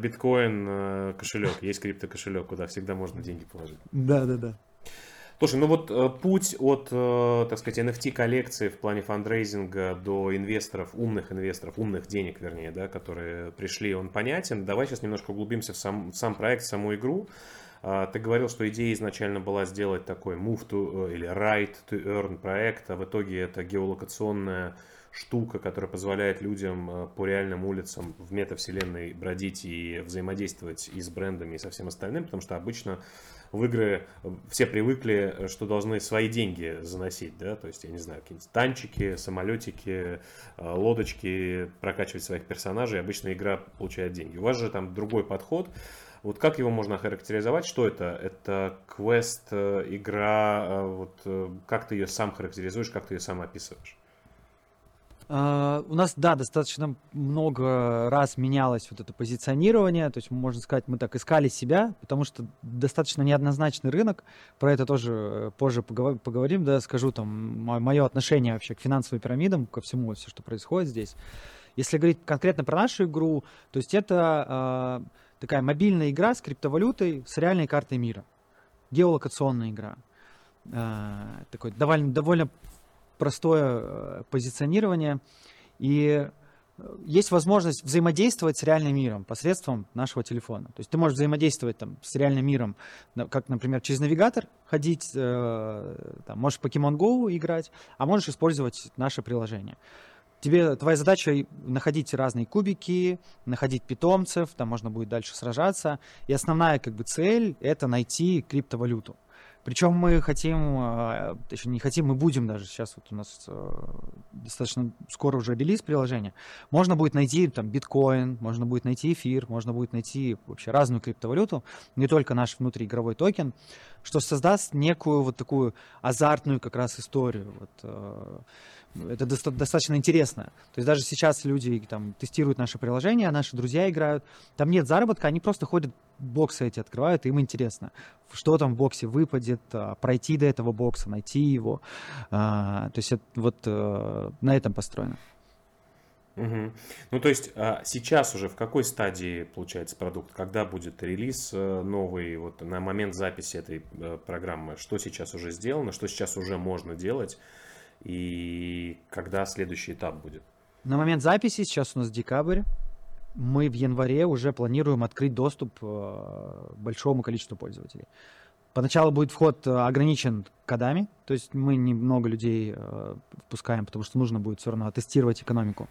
биткоин кошелек, есть криптокошелек, куда всегда можно деньги положить. Да. Слушай, ну вот путь от, так сказать, NFT-коллекции в плане фандрейзинга до инвесторов, умных денег, вернее, да, которые пришли, он понятен. Давай сейчас немножко углубимся в сам проект, в саму игру. Ты говорил, что идея изначально была сделать такой move to или right to earn проект, а в итоге это геолокационная штука, которая позволяет людям по реальным улицам в метавселенной бродить и взаимодействовать и с брендами, и со всем остальным, потому что обычно в игры все привыкли, что должны свои деньги заносить, да, то есть, я не знаю, какие-нибудь танчики, самолетики, лодочки, прокачивать своих персонажей, обычно игра получает деньги. У вас же там другой подход. Вот как его можно охарактеризовать? Что это? Это квест, игра, вот как ты ее сам характеризуешь, как ты ее сам описываешь? У нас, да, достаточно много раз менялось вот это позиционирование, то есть, можно сказать, мы так искали себя, потому что достаточно неоднозначный рынок, про это тоже позже поговорим, да, скажу там мое отношение вообще к финансовым пирамидам, ко всему, все, что происходит здесь. Если говорить конкретно про нашу игру, то есть это такая мобильная игра с криптовалютой, с реальной картой мира, геолокационная игра, такой довольно простое позиционирование, и есть возможность взаимодействовать с реальным миром посредством нашего телефона. То есть ты можешь взаимодействовать там с реальным миром, как, например, через навигатор ходить, там, можешь в Pokemon Go играть, а можешь использовать наше приложение. Твоя задача находить разные кубики, находить питомцев, там можно будет дальше сражаться, и основная как бы цель — это найти криптовалюту. Причем мы хотим, точнее не хотим, мы будем даже, сейчас вот у нас достаточно скоро уже релиз приложения, можно будет найти там биткоин, можно будет найти эфир, можно будет найти вообще разную криптовалюту, не только наш внутриигровой токен, что создаст некую вот такую азартную как раз историю. Вот, это достаточно интересно. То есть даже сейчас люди там тестируют наше приложение, наши друзья играют, там нет заработка, они просто ходят, боксы эти открывают, и им интересно, что там в боксе выпадет, пройти до этого бокса, найти его. То есть это вот на этом построено. Мгм. Ну, то есть сейчас уже в какой стадии получается продукт? Когда будет релиз новый? Вот на момент записи этой программы, что сейчас уже сделано, что сейчас уже можно делать, и когда следующий этап будет? На момент записи, сейчас у нас декабрь, мы в январе уже планируем открыть доступ большому количеству пользователей. Поначалу будет вход ограничен кодами, то есть мы немного людей впускаем, потому что нужно будет все равно тестировать экономику.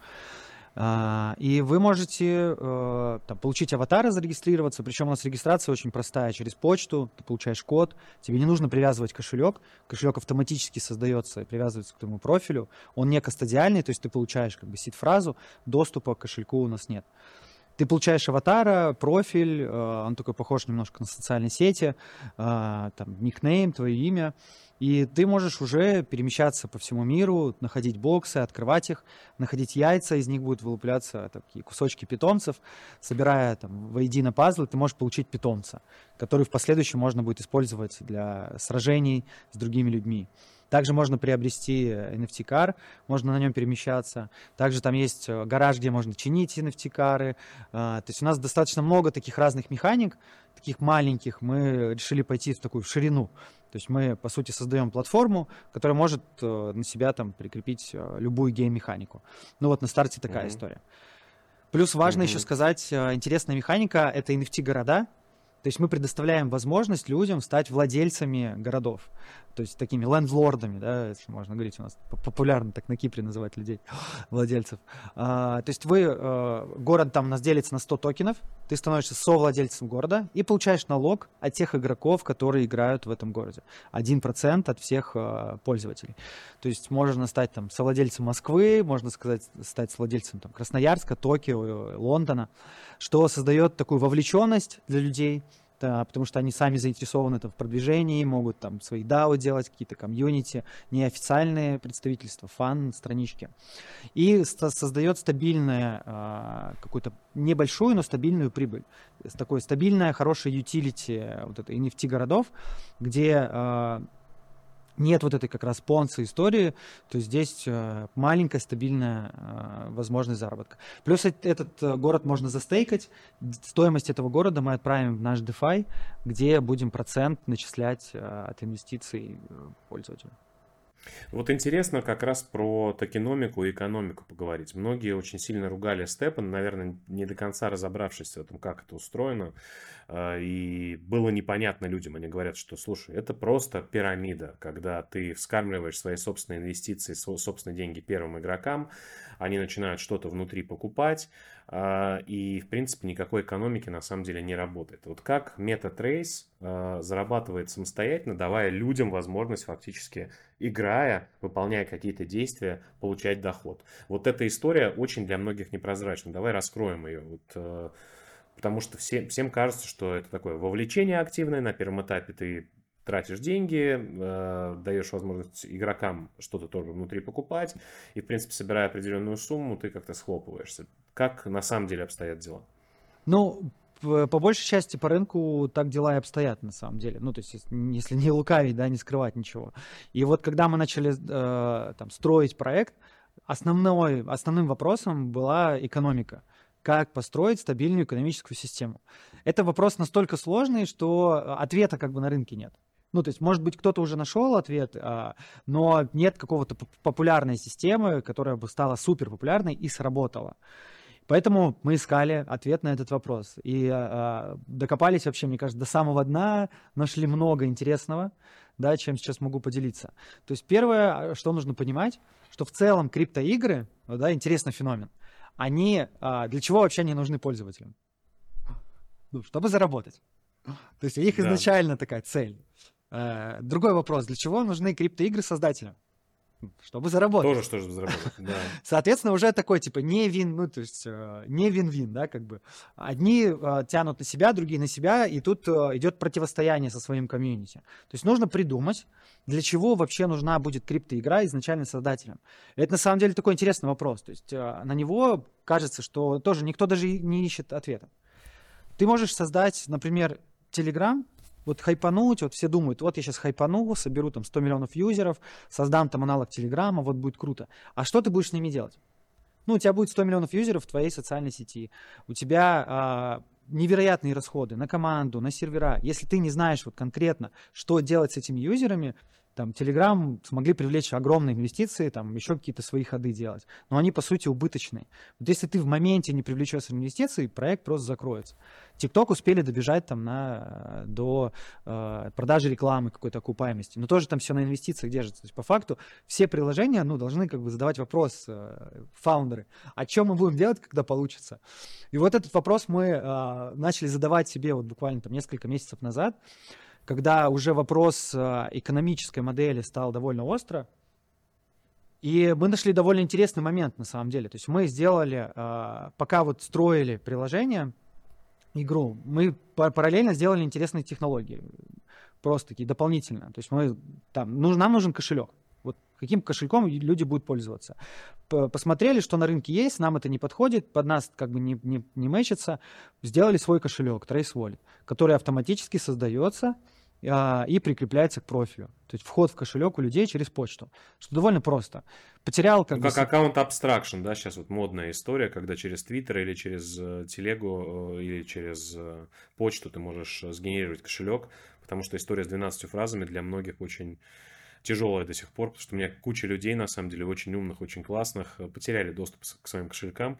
И вы можете там, получить аватары, зарегистрироваться, причем у нас регистрация очень простая, через почту, ты получаешь код, тебе не нужно привязывать кошелек автоматически создается и привязывается к твоему профилю, он не кастодиальный, то есть ты получаешь как бы сид-фразу, доступа к кошельку у нас нет. Ты получаешь аватара, профиль, он такой похож немножко на социальные сети, там, никнейм, твое имя, и ты можешь уже перемещаться по всему миру, находить боксы, открывать их, находить яйца, из них будут вылупляться такие кусочки питомцев, собирая там воедино пазлы, ты можешь получить питомца, который в последующем можно будет использовать для сражений с другими людьми. Также можно приобрести NFT-кар, можно на нем перемещаться. Также там есть гараж, где можно чинить NFT-кары. То есть у нас достаточно много таких разных механик, таких маленьких. Мы решили пойти в такую ширину. То есть мы, по сути, создаем платформу, которая может на себя там прикрепить любую гейм-механику. Ну вот на старте такая история. Плюс важно еще сказать, интересная механика — это NFT-города. То есть мы предоставляем возможность людям стать владельцами городов, то есть такими лендлордами, да, если можно говорить, у нас популярно так на Кипре называть людей, владельцев. То есть город там у нас делится на 100 токенов, ты становишься совладельцем города и получаешь налог от тех игроков, которые играют в этом городе. 1% от всех пользователей. То есть можно стать там совладельцем Москвы, можно стать совладельцем там Красноярска, Токио, Лондона, что создает такую вовлеченность для людей, потому что они сами заинтересованы там в продвижении, могут там свои DAO делать, какие-то комьюнити, неофициальные представительства, фан-странички. И создает стабильную, какую-то небольшую, но стабильную прибыль. Такое стабильное, хорошее utility вот этой NFT-городов, где нет вот этой как раз понца истории, то есть здесь маленькая стабильная возможность заработка. Плюс этот город можно застейкать, стоимость этого города мы отправим в наш DeFi, где будем процент начислять от инвестиций пользователю. Вот интересно как раз про токеномику и экономику поговорить. Многие очень сильно ругали Степан, наверное, не до конца разобравшись в том, как это устроено. И было непонятно людям. Они говорят, что, слушай, это просто пирамида, когда ты вскармливаешь свои собственные инвестиции, собственные деньги первым игрокам, они начинают что-то внутри покупать, и, в принципе, никакой экономики на самом деле не работает. Вот как MetaTrace зарабатывает самостоятельно, давая людям возможность фактически, играя, выполняя какие-то действия, получать доход. Вот эта история очень для многих непрозрачна. Давай раскроем ее. Вот, потому что всем кажется, что это такое вовлечение активное. На первом этапе ты тратишь деньги, даешь возможность игрокам что-то тоже внутри покупать, и, в принципе, собирая определенную сумму, ты как-то схлопываешься. Как на самом деле обстоят дела? Ну, по большей части по рынку так дела и обстоят на самом деле. Ну, то есть, если не лукавить, да, не скрывать ничего. И вот когда мы начали там, строить проект, основным вопросом была экономика. Как построить стабильную экономическую систему. Это вопрос настолько сложный, что ответа как бы на рынке нет. Ну, то есть, может быть, кто-то уже нашел ответ, но нет какого-то популярной системы, которая бы стала супер популярной и сработала. Поэтому мы искали ответ на этот вопрос. И докопались вообще, мне кажется, до самого дна, нашли много интересного, да, чем сейчас могу поделиться. То есть первое, что нужно понимать, что в целом криптоигры, да, интересный феномен, они для чего вообще не нужны пользователям? Ну, чтобы заработать. То есть у них изначально такая цель. Другой вопрос, для чего нужны криптоигры создателям? Чтобы заработать. Тоже, чтобы заработать, да. Соответственно, уже такой, типа, не вин-вин, да, как бы. Одни тянут на себя, другие на себя, и тут идет противостояние со своим комьюнити. То есть нужно придумать, для чего вообще нужна будет криптоигра изначально создателям. Это на самом деле такой интересный вопрос. То есть на него кажется, что тоже никто даже не ищет ответа. Ты можешь создать, например, Telegram, вот хайпануть, вот все думают, вот я сейчас хайпану, соберу там 100 миллионов юзеров, создам там аналог Телеграма, вот будет круто. А что ты будешь с ними делать? Ну, у тебя будет 100 миллионов юзеров в твоей социальной сети. У тебя невероятные расходы на команду, на сервера. Если ты не знаешь вот конкретно, что делать с этими юзерами, там, Telegram смогли привлечь огромные инвестиции, там, еще какие-то свои ходы делать. Но они, по сути, убыточные. Вот если ты в моменте не привлечешь инвестиции, проект просто закроется. TikTok успели добежать там до продажи рекламы, какой-то окупаемости. Но тоже там все на инвестициях держится. То есть, по факту, все приложения, ну, должны как бы задавать вопрос фаундеры. А что мы будем делать, когда получится? И вот этот вопрос мы начали задавать себе вот буквально там несколько месяцев назад, когда уже вопрос экономической модели стал довольно остро. И мы нашли довольно интересный момент на самом деле. То есть мы сделали, пока вот строили приложение, игру, мы параллельно сделали интересные технологии. Просто такие дополнительно. То есть нам нужен кошелек. Вот каким кошельком люди будут пользоваться. Посмотрели, что на рынке есть, нам это не подходит, под нас как бы не мэчится. Сделали свой кошелек, Trace Wallet, который автоматически создается и прикрепляется к профилю. То есть вход в кошелек у людей через почту. Что довольно просто. Потерял как аккаунт абстракшн, да, сейчас вот модная история, когда через Twitter или через телегу или через почту ты можешь сгенерировать кошелек, потому что история с 12 фразами для многих очень тяжелая до сих пор, потому что у меня куча людей, на самом деле, очень умных, очень классных, потеряли доступ к своим кошелькам,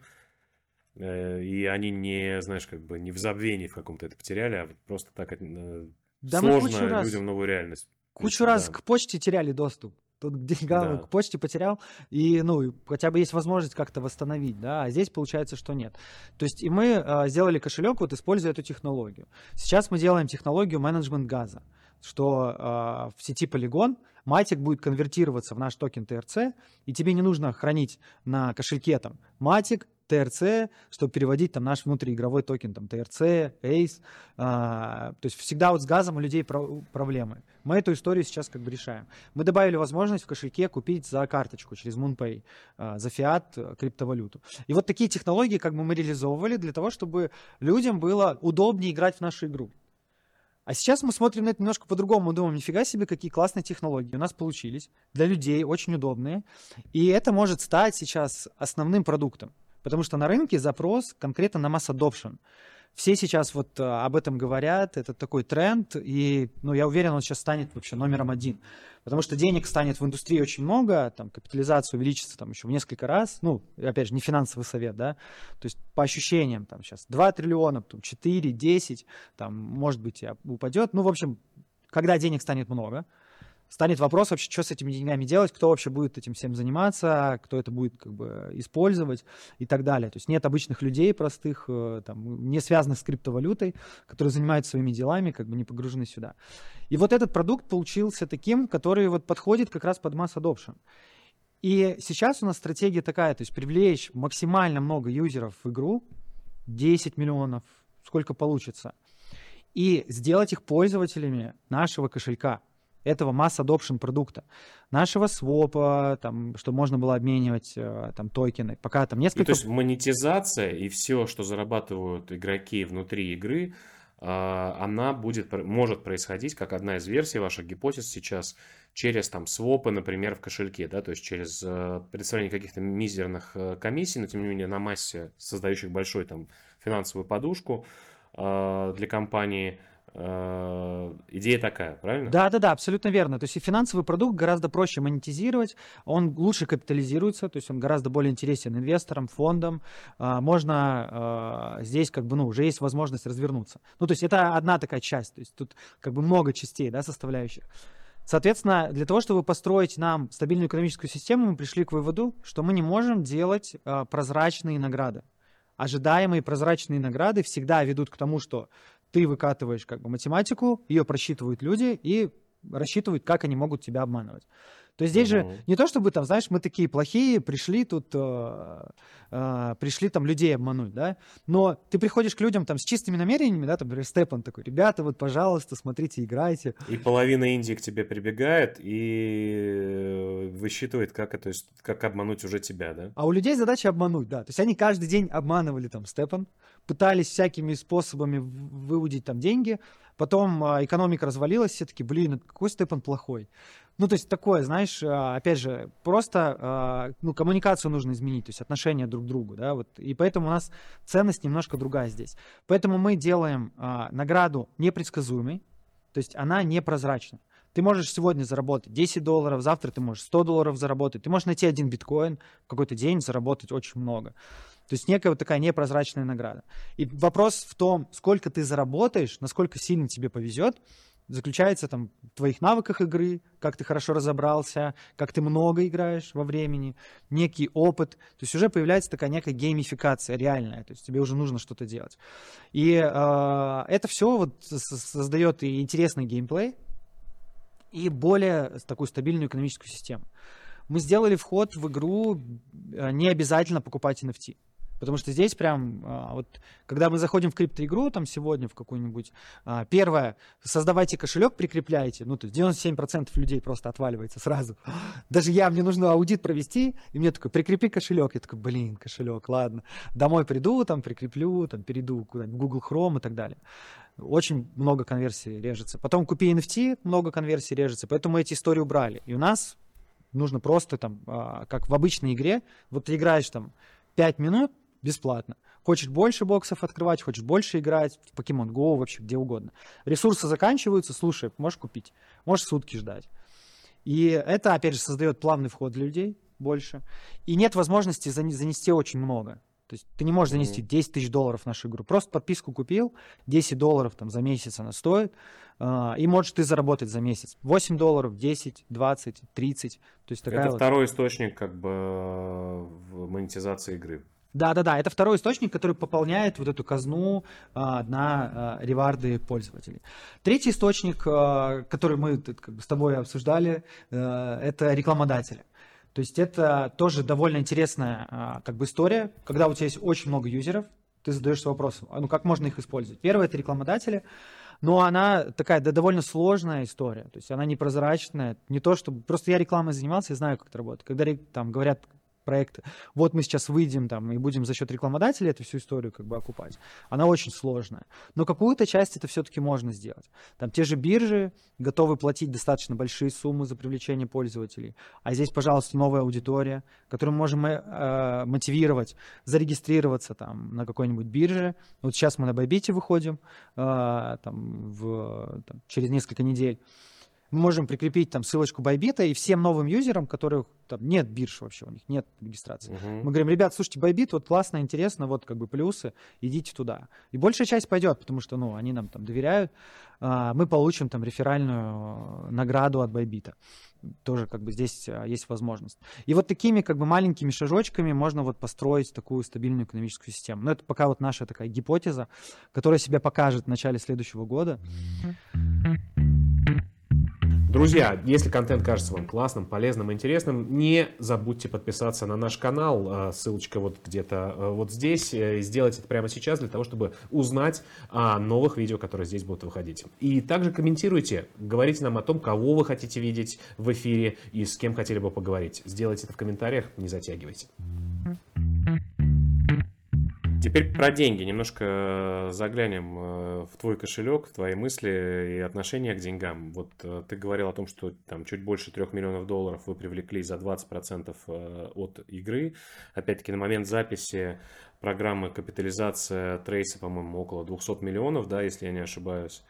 и они не, знаешь, как бы не в забвении в каком-то это потеряли, а просто так сложно людям новую реальность. Кучу раз к почте теряли доступ. Тут к деньгам, к почте потерял, и, хотя бы есть возможность как-то восстановить, да, а здесь получается, что нет. То есть и мы сделали кошелек, вот используя эту технологию. Сейчас мы делаем технологию менеджмент газа, что в сети Polygon матик будет конвертироваться в наш токен TRC, и тебе не нужно хранить на кошельке там матик, TRC, чтобы переводить там наш внутриигровой токен, там TRC, ACE. То есть всегда вот с газом у людей проблемы. Мы эту историю сейчас как бы решаем. Мы добавили возможность в кошельке купить за карточку через MoonPay, за фиат криптовалюту. И вот такие технологии как бы мы реализовывали для того, чтобы людям было удобнее играть в нашу игру. А сейчас мы смотрим на это немножко по-другому, мы думаем, нифига себе, какие классные технологии у нас получились, для людей очень удобные, и это может стать сейчас основным продуктом, потому что на рынке запрос конкретно на mass adoption. Все сейчас вот об этом говорят, это такой тренд, и я уверен, он сейчас станет вообще номером один, потому что денег станет в индустрии очень много, там капитализация увеличится там еще в несколько раз, опять же, не финансовый совет, да, то есть по ощущениям там сейчас 2 триллиона, там 4, 10, там, может быть, и упадет, в общем, когда денег станет много, станет вопрос вообще, что с этими деньгами делать, кто вообще будет этим всем заниматься, кто это будет как бы использовать и так далее. То есть нет обычных людей простых, там, не связанных с криптовалютой, которые занимаются своими делами, как бы не погружены сюда. И вот этот продукт получился таким, который вот подходит как раз под mass adoption. И сейчас у нас стратегия такая, то есть привлечь максимально много юзеров в игру, 10 миллионов, сколько получится, и сделать их пользователями нашего кошелька, этого mass adoption продукта, нашего свопа, там, чтобы можно было обменивать там, токены, пока там несколько... То есть монетизация и все, что зарабатывают игроки внутри игры, она может происходить, как одна из версий ваших гипотез сейчас, через там свопы, например, в кошельке, да, то есть через представление каких-то мизерных комиссий, но тем не менее на массе, создающих большую там финансовую подушку для компании. Идея такая, правильно? Да, абсолютно верно. То есть и финансовый продукт гораздо проще монетизировать, он лучше капитализируется, то есть он гораздо более интересен инвесторам, фондам. Можно здесь как бы, уже есть возможность развернуться. То есть это одна такая часть, то есть тут как бы много частей, да, составляющих. Соответственно, для того, чтобы построить нам стабильную экономическую систему, мы пришли к выводу, что мы не можем делать прозрачные награды. Ожидаемые прозрачные награды всегда ведут к тому, что ты выкатываешь как бы математику, ее просчитывают люди и рассчитывают, как они могут тебя обманывать. То есть здесь же не то, чтобы там, знаешь, мы такие плохие, пришли там людей обмануть, да, но ты приходишь к людям там с чистыми намерениями, да, там, например, Степан такой, ребята, вот, пожалуйста, смотрите, играйте. И половина Индии к тебе прибегает и высчитывает, как обмануть уже тебя, да? А у людей задача обмануть, да, то есть они каждый день обманывали там Степан, пытались всякими способами выудить там деньги, потом экономика развалилась, все таки, какой Степан плохой. Ну, то есть такое, знаешь, опять же, просто коммуникацию нужно изменить, то есть отношение друг к другу, да, вот, и поэтому у нас ценность немножко другая здесь. Поэтому мы делаем награду непредсказуемой, то есть она непрозрачна. Ты можешь сегодня заработать $10, завтра ты можешь $100 заработать, ты можешь найти 1 биткоин в какой-то день, заработать очень много. То есть некая вот такая непрозрачная награда. И вопрос в том, сколько ты заработаешь, насколько сильно тебе повезет, заключается там в твоих навыках игры, как ты хорошо разобрался, как ты много играешь во времени, некий опыт. То есть уже появляется такая некая геймификация реальная, то есть тебе уже нужно что-то делать. И это все вот создает и интересный геймплей, и более такую стабильную экономическую систему. Мы сделали вход в игру, не обязательно покупать NFT. Потому что здесь прям, вот, когда мы заходим в криптоигру, там сегодня в какую-нибудь, первое, создавайте кошелек, прикрепляйте, ну, то есть 97% людей просто отваливается сразу. Даже мне нужно аудит провести, и мне такой, прикрепи кошелек. Я такой, блин, кошелек, ладно. Домой приду, там, прикреплю, там, перейду куда-нибудь в Google Chrome и так далее. Очень много конверсий режется. Потом купи NFT, много конверсий режется, поэтому мы эти истории убрали. И у нас нужно просто там, как в обычной игре, вот ты играешь там 5 минут, бесплатно. Хочешь больше боксов открывать, хочешь больше играть, в Pokemon Go, вообще где угодно. Ресурсы заканчиваются, слушай, можешь купить, можешь сутки ждать. И это, опять же, создает плавный вход для людей больше. И нет возможности занести очень много. То есть ты не можешь занести $10 тысяч в нашу игру. Просто подписку купил, $10 там, за месяц она стоит, и можешь ты заработать за месяц $8, 10, 20, 30. То есть такая это второй источник как бы монетизации игры. Да, это второй источник, который пополняет вот эту казну на реварды пользователей. Третий источник, который мы как бы с тобой обсуждали, это рекламодатели. То есть это тоже довольно интересная как бы история, когда у тебя есть очень много юзеров, ты задаешься вопросом, ну как можно их использовать. Первое — это рекламодатели, но она такая довольно сложная история, то есть она непрозрачная, не то чтобы... Просто я рекламой занимался, я знаю, как это работает. Когда там говорят проекты, вот мы сейчас выйдем там и будем за счет рекламодателей эту всю историю как бы окупать. Она очень сложная. Но какую-то часть это все-таки можно сделать. Там те же биржи готовы платить достаточно большие суммы за привлечение пользователей. А здесь, пожалуйста, новая аудитория, которую мы можем мотивировать, зарегистрироваться там на какой-нибудь бирже. Вот сейчас мы на Bybit выходим через несколько недель. Мы можем прикрепить там ссылочку Bybit, и всем новым юзерам, которых там нет бирж вообще, у них нет регистрации. Мы говорим, ребят, слушайте, Bybit, вот классно, интересно, вот как бы плюсы, идите туда. И большая часть пойдет, потому что, ну, они нам там доверяют. Мы получим там реферальную награду от Bybit. Тоже как бы здесь есть возможность. И вот такими как бы маленькими шажочками можно вот построить такую стабильную экономическую систему. Но это пока вот наша такая гипотеза, которая себя покажет в начале следующего года. Друзья, если контент кажется вам классным, полезным, интересным, не забудьте подписаться на наш канал. Ссылочка вот где-то вот здесь. Сделайте это прямо сейчас для того, чтобы узнать о новых видео, которые здесь будут выходить. И также комментируйте, говорите нам о том, кого вы хотите видеть в эфире и с кем хотели бы поговорить. Сделайте это в комментариях, не затягивайте. Теперь про деньги. Немножко заглянем в твой кошелек, в твои мысли и отношения к деньгам. Вот ты говорил о том, что там чуть больше $3 миллионов вы привлекли за 20% от игры. Опять-таки на момент записи программы капитализация Трейса, по-моему, около 200 миллионов, да, если я не ошибаюсь.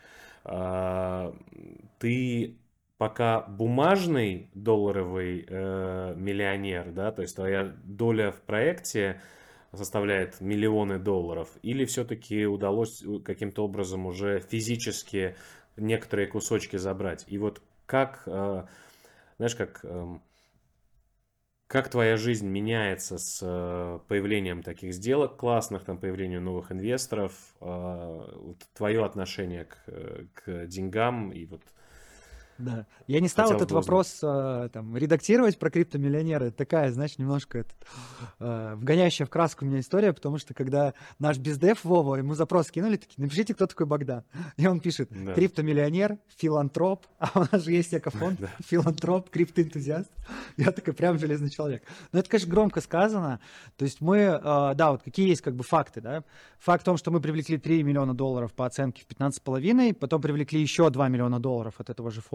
Ты пока бумажный долларовый миллионер, да, то есть твоя доля в проекте составляет миллионы долларов, или все-таки удалось каким-то образом уже физически некоторые кусочки забрать? И вот как, знаешь, как твоя жизнь меняется с появлением таких сделок классных, там, появлением новых инвесторов, твое отношение к деньгам и вот... Да. Я не стал этот вопрос там, редактировать про криптомиллионера. Это такая, знаешь, немножко вгоняющая в краску у меня история, потому что когда наш бездев Вова, ему запрос кинули, такие, напишите, кто такой Богдан. И он пишет, криптомиллионер, филантроп, а у нас же есть экофонд, филантроп, криптоэнтузиаст. Я такой прям железный человек. Но это, конечно, громко сказано. То есть мы, да, вот какие есть как бы факты, да. Факт в том, что мы привлекли $3 миллиона по оценке в 15,5, потом привлекли еще $2 миллиона от этого же фонда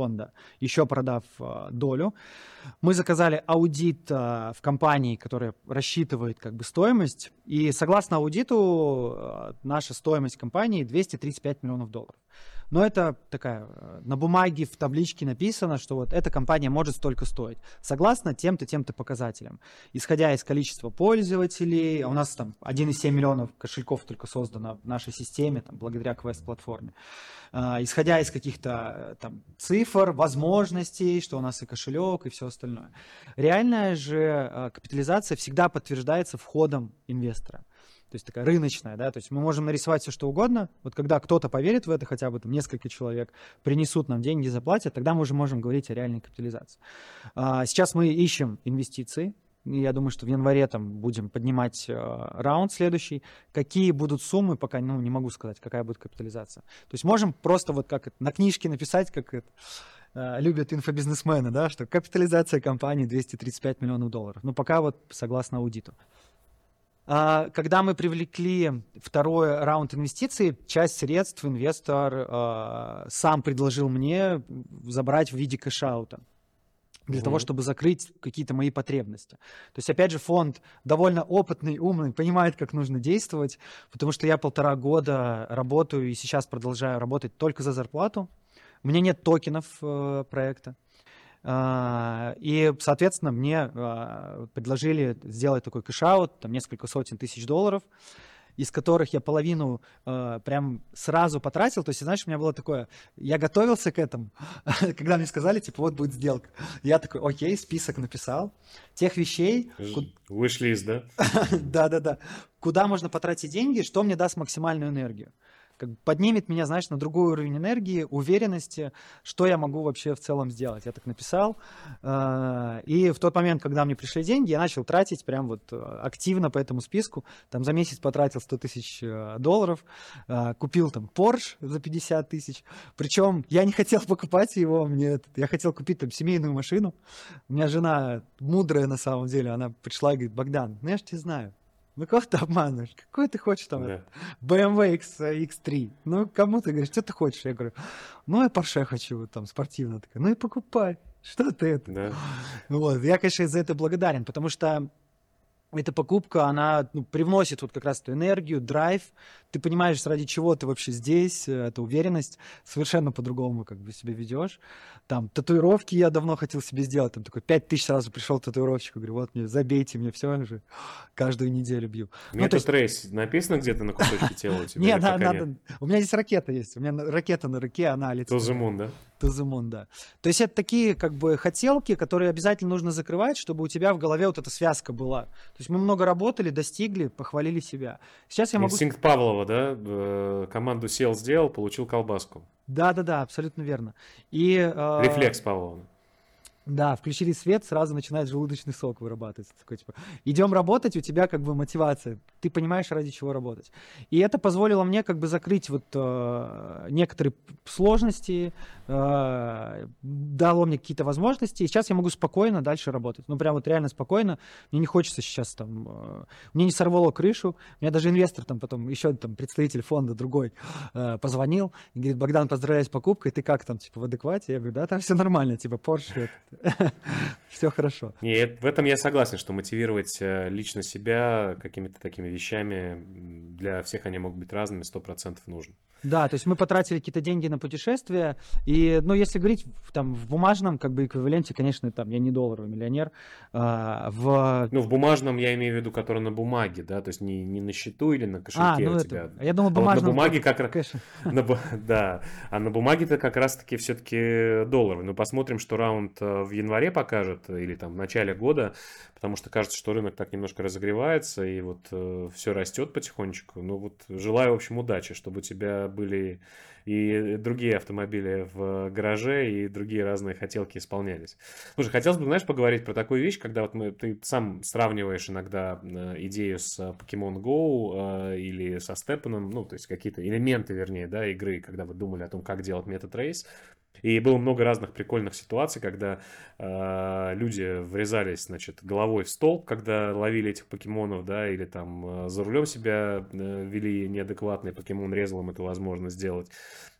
фонда, еще продав долю. Мы заказали аудит в компании, которая рассчитывает как бы стоимость, и согласно аудиту наша стоимость компании $235 миллионов. Но это такая, на бумаге, в табличке написано, что вот эта компания может столько стоить, согласно тем-то, тем-то показателям. Исходя из количества пользователей, а у нас там 1,7 миллионов кошельков только создано в нашей системе, там, благодаря Quest-платформе. Исходя из каких-то там цифр, возможностей, что у нас и кошелек, и все остальное. Реальная же капитализация всегда подтверждается входом инвестора. То есть такая рыночная, да, то есть мы можем нарисовать все, что угодно. Вот когда кто-то поверит в это, хотя бы там несколько человек принесут нам деньги, заплатят, тогда мы уже можем говорить о реальной капитализации. Сейчас мы ищем инвестиции. Я думаю, что в январе там будем поднимать раунд следующий. Какие будут суммы, пока не могу сказать, какая будет капитализация. То есть можем просто вот как это, на книжке написать, как это любят инфобизнесмены, да, что капитализация компании $235 миллионов. Но пока вот согласно аудиту. Когда мы привлекли второй раунд инвестиций, часть средств инвестор сам предложил мне забрать в виде кэш-аута для того, чтобы закрыть какие-то мои потребности. То есть, опять же, фонд довольно опытный, умный, понимает, как нужно действовать, потому что я 1,5 года работаю и сейчас продолжаю работать только за зарплату. У меня нет токенов проекта. И, соответственно, мне предложили сделать такой кэш-аут, там несколько сотен тысяч долларов, из которых я половину прям сразу потратил. То есть, знаешь, у меня было такое, я готовился к этому, когда мне сказали, типа, вот будет сделка. Я такой, окей, список написал тех вещей. Wish-list, да? Да-да-да. Куда можно потратить деньги, что мне даст максимальную энергию. Как бы поднимет меня, знаешь, на другой уровень энергии, уверенности, что я могу вообще в целом сделать. Я так написал. И в тот момент, когда мне пришли деньги, я начал тратить прям вот активно по этому списку. Там за месяц потратил $100 тысяч, купил там Porsche за 50 тысяч. Причем я не хотел покупать его, я хотел купить там семейную машину. У меня жена мудрая на самом деле, она пришла и говорит, Богдан, ну я ж тебя знаю. Ну, кого ты обманываешь? Какой ты хочешь там? Да. BMW X3. Ну, кому ты говоришь, что ты хочешь? Я говорю, ну, я Porsche хочу, там, спортивно. Такая, ну и покупай. Что ты это? Да. Вот. Я, конечно, за это благодарен, потому что эта покупка, она привносит вот как раз эту энергию, драйв. Ты понимаешь, ради чего ты вообще здесь, эта уверенность. Совершенно по-другому как бы себя ведешь. Там татуировки я давно хотел себе сделать. Там такой 5000 сразу пришел татуировщик. Говорю, вот мне, забейте мне все уже. Каждую неделю бью. Метод рейс написано где-то на кусочке тела у тебя? Нет, надо. У меня здесь ракета есть. У меня ракета на руке, она летит. To the moon, да? To the moon, да. То есть это такие как бы хотелки, которые обязательно нужно закрывать, чтобы у тебя в голове вот эта связка была. То есть мы много работали, достигли, похвалили себя. Сейчас я могу... Инстинкт Павлова, да? Команду сел, сделал, получил колбаску. Да, абсолютно верно. И, рефлекс Павлова. Да, включили свет, сразу начинает желудочный сок вырабатываться. Такой, типа, идем работать, у тебя как бы мотивация. Ты понимаешь, ради чего работать. И это позволило мне как бы закрыть вот некоторые сложности, дало мне какие-то возможности. И сейчас я могу спокойно дальше работать. Ну, прям вот реально спокойно. Мне не хочется сейчас там... Мне не сорвало крышу. Мне даже инвестор там потом, еще там представитель фонда другой позвонил и говорит, Богдан, поздравляю с покупкой, ты как там, типа, в адеквате? Я говорю, да, там все нормально, типа, Porsche... Все хорошо. Нет, в этом я согласен, что мотивировать лично себя какими-то такими вещами, для всех они могут быть разными, 100% нужно. Да, то есть мы потратили какие-то деньги на путешествия, и, ну, если говорить там в бумажном как бы эквиваленте, конечно, там я не долларовый миллионер, Ну, в бумажном я имею в виду, который на бумаге, да, то есть не на счету или на кошельке у тебя. Я думал, бумажном. Вот на бумаге как раз... Да, а на бумаге-то как раз-таки все-таки долларовый. Но посмотрим, что раунд в январе покажет, или там в начале года, потому что кажется, что рынок так немножко разогревается, и вот все растет потихонечку. Ну, вот желаю, в общем, удачи, чтобы у тебя были и другие автомобили в гараже, и другие разные хотелки исполнялись. Слушай, хотелось бы, знаешь, поговорить про такую вещь, когда вот ты сам сравниваешь иногда идею с Pokemon Go или со Степаном, ну, то есть какие-то элементы, вернее, да, игры, когда вы думали о том, как делать метод рейс. И было много разных прикольных ситуаций, когда люди врезались, значит, головой в столб, когда ловили этих покемонов, да, или там за рулем себя вели неадекватный покемон, резал им эту возможность сделать.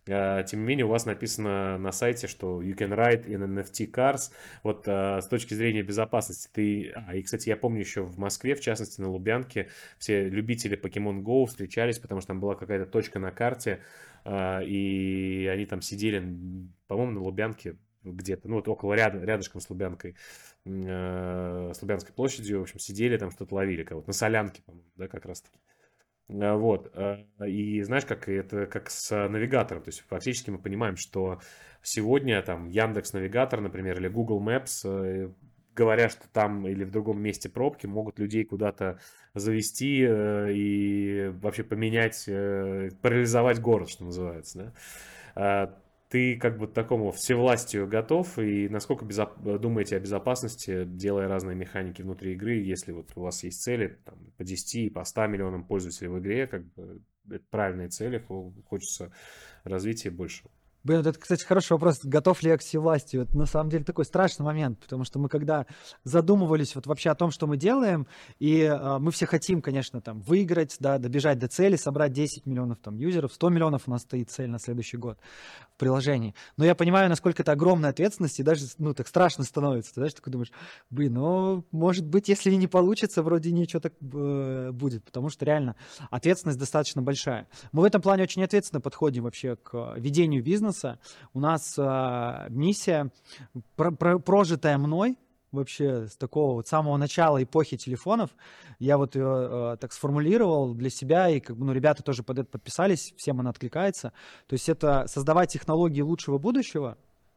Тем не менее, у вас написано на сайте, что you can ride in NFT cars. Вот с точки зрения безопасности и, кстати, я помню еще в Москве, в частности, на Лубянке, все любители Pokemon Go встречались, потому что там была какая-то точка на карте, и они там сидели, по-моему, на Лубянке где-то, ну вот около рядышком с Лубянкой, с Лубянской площадью, в общем, сидели там, что-то ловили кого-то, на Солянке, по-моему, да, как раз-таки. Вот. И знаешь, как это как с навигатором. То есть фактически мы понимаем, что сегодня там Яндекс.Навигатор, например, или Google Maps, говоря, что там или в другом месте пробки, могут людей куда-то завести и вообще поменять, парализовать город, что называется. Да? Ты как бы к такому всевластию готов, и насколько думаете о безопасности, делая разные механики внутри игры, если вот у вас есть цели там, по 10 и по 100 миллионам пользователей в игре, как бы это правильные цели, хочется развития больше. Блин, это, кстати, хороший вопрос. Готов ли я к всевластию? Это на самом деле такой страшный момент, потому что мы когда задумывались вот вообще о том, что мы делаем, и мы все хотим, конечно, там выиграть, да, добежать до цели, собрать 10 миллионов там юзеров, 100 миллионов у нас стоит цель на следующий год в приложении. Но я понимаю, насколько это огромная ответственность, и даже, ну, так страшно становится. Ты знаешь, такой думаешь, блин, ну, может быть, если и не получится, вроде ничего так будет, потому что реально ответственность достаточно большая. Мы в этом плане очень ответственно подходим вообще к ведению бизнеса. У нас миссия, прожитая мной, вообще с такого вот самого начала эпохи телефонов, я вот ее так сформулировал для себя, и как бы, ну, ребята тоже под это подписались, всем она откликается. То есть это создавать технологии лучшего будущего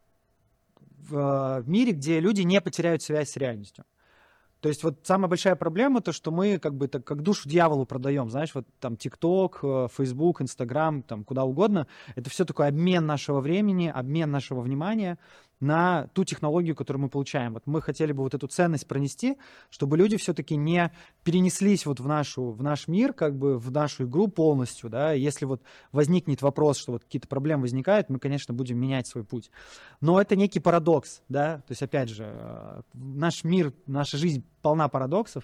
в мире, где люди не потеряют связь с реальностью. То есть вот самая большая проблема то, что мы как бы так, как душу дьяволу продаем, знаешь, вот там TikTok, Facebook, Instagram, там куда угодно. Это все такой обмен нашего времени, обмен нашего внимания на ту технологию, которую мы получаем. Вот мы хотели бы вот эту ценность пронести, чтобы люди все-таки не перенеслись вот в наш мир, как бы в нашу игру полностью, да. Если вот возникнет вопрос, что вот какие-то проблемы возникают, мы, конечно, будем менять свой путь. Но это некий парадокс, да. То есть, опять же, наш мир, наша жизнь полна парадоксов.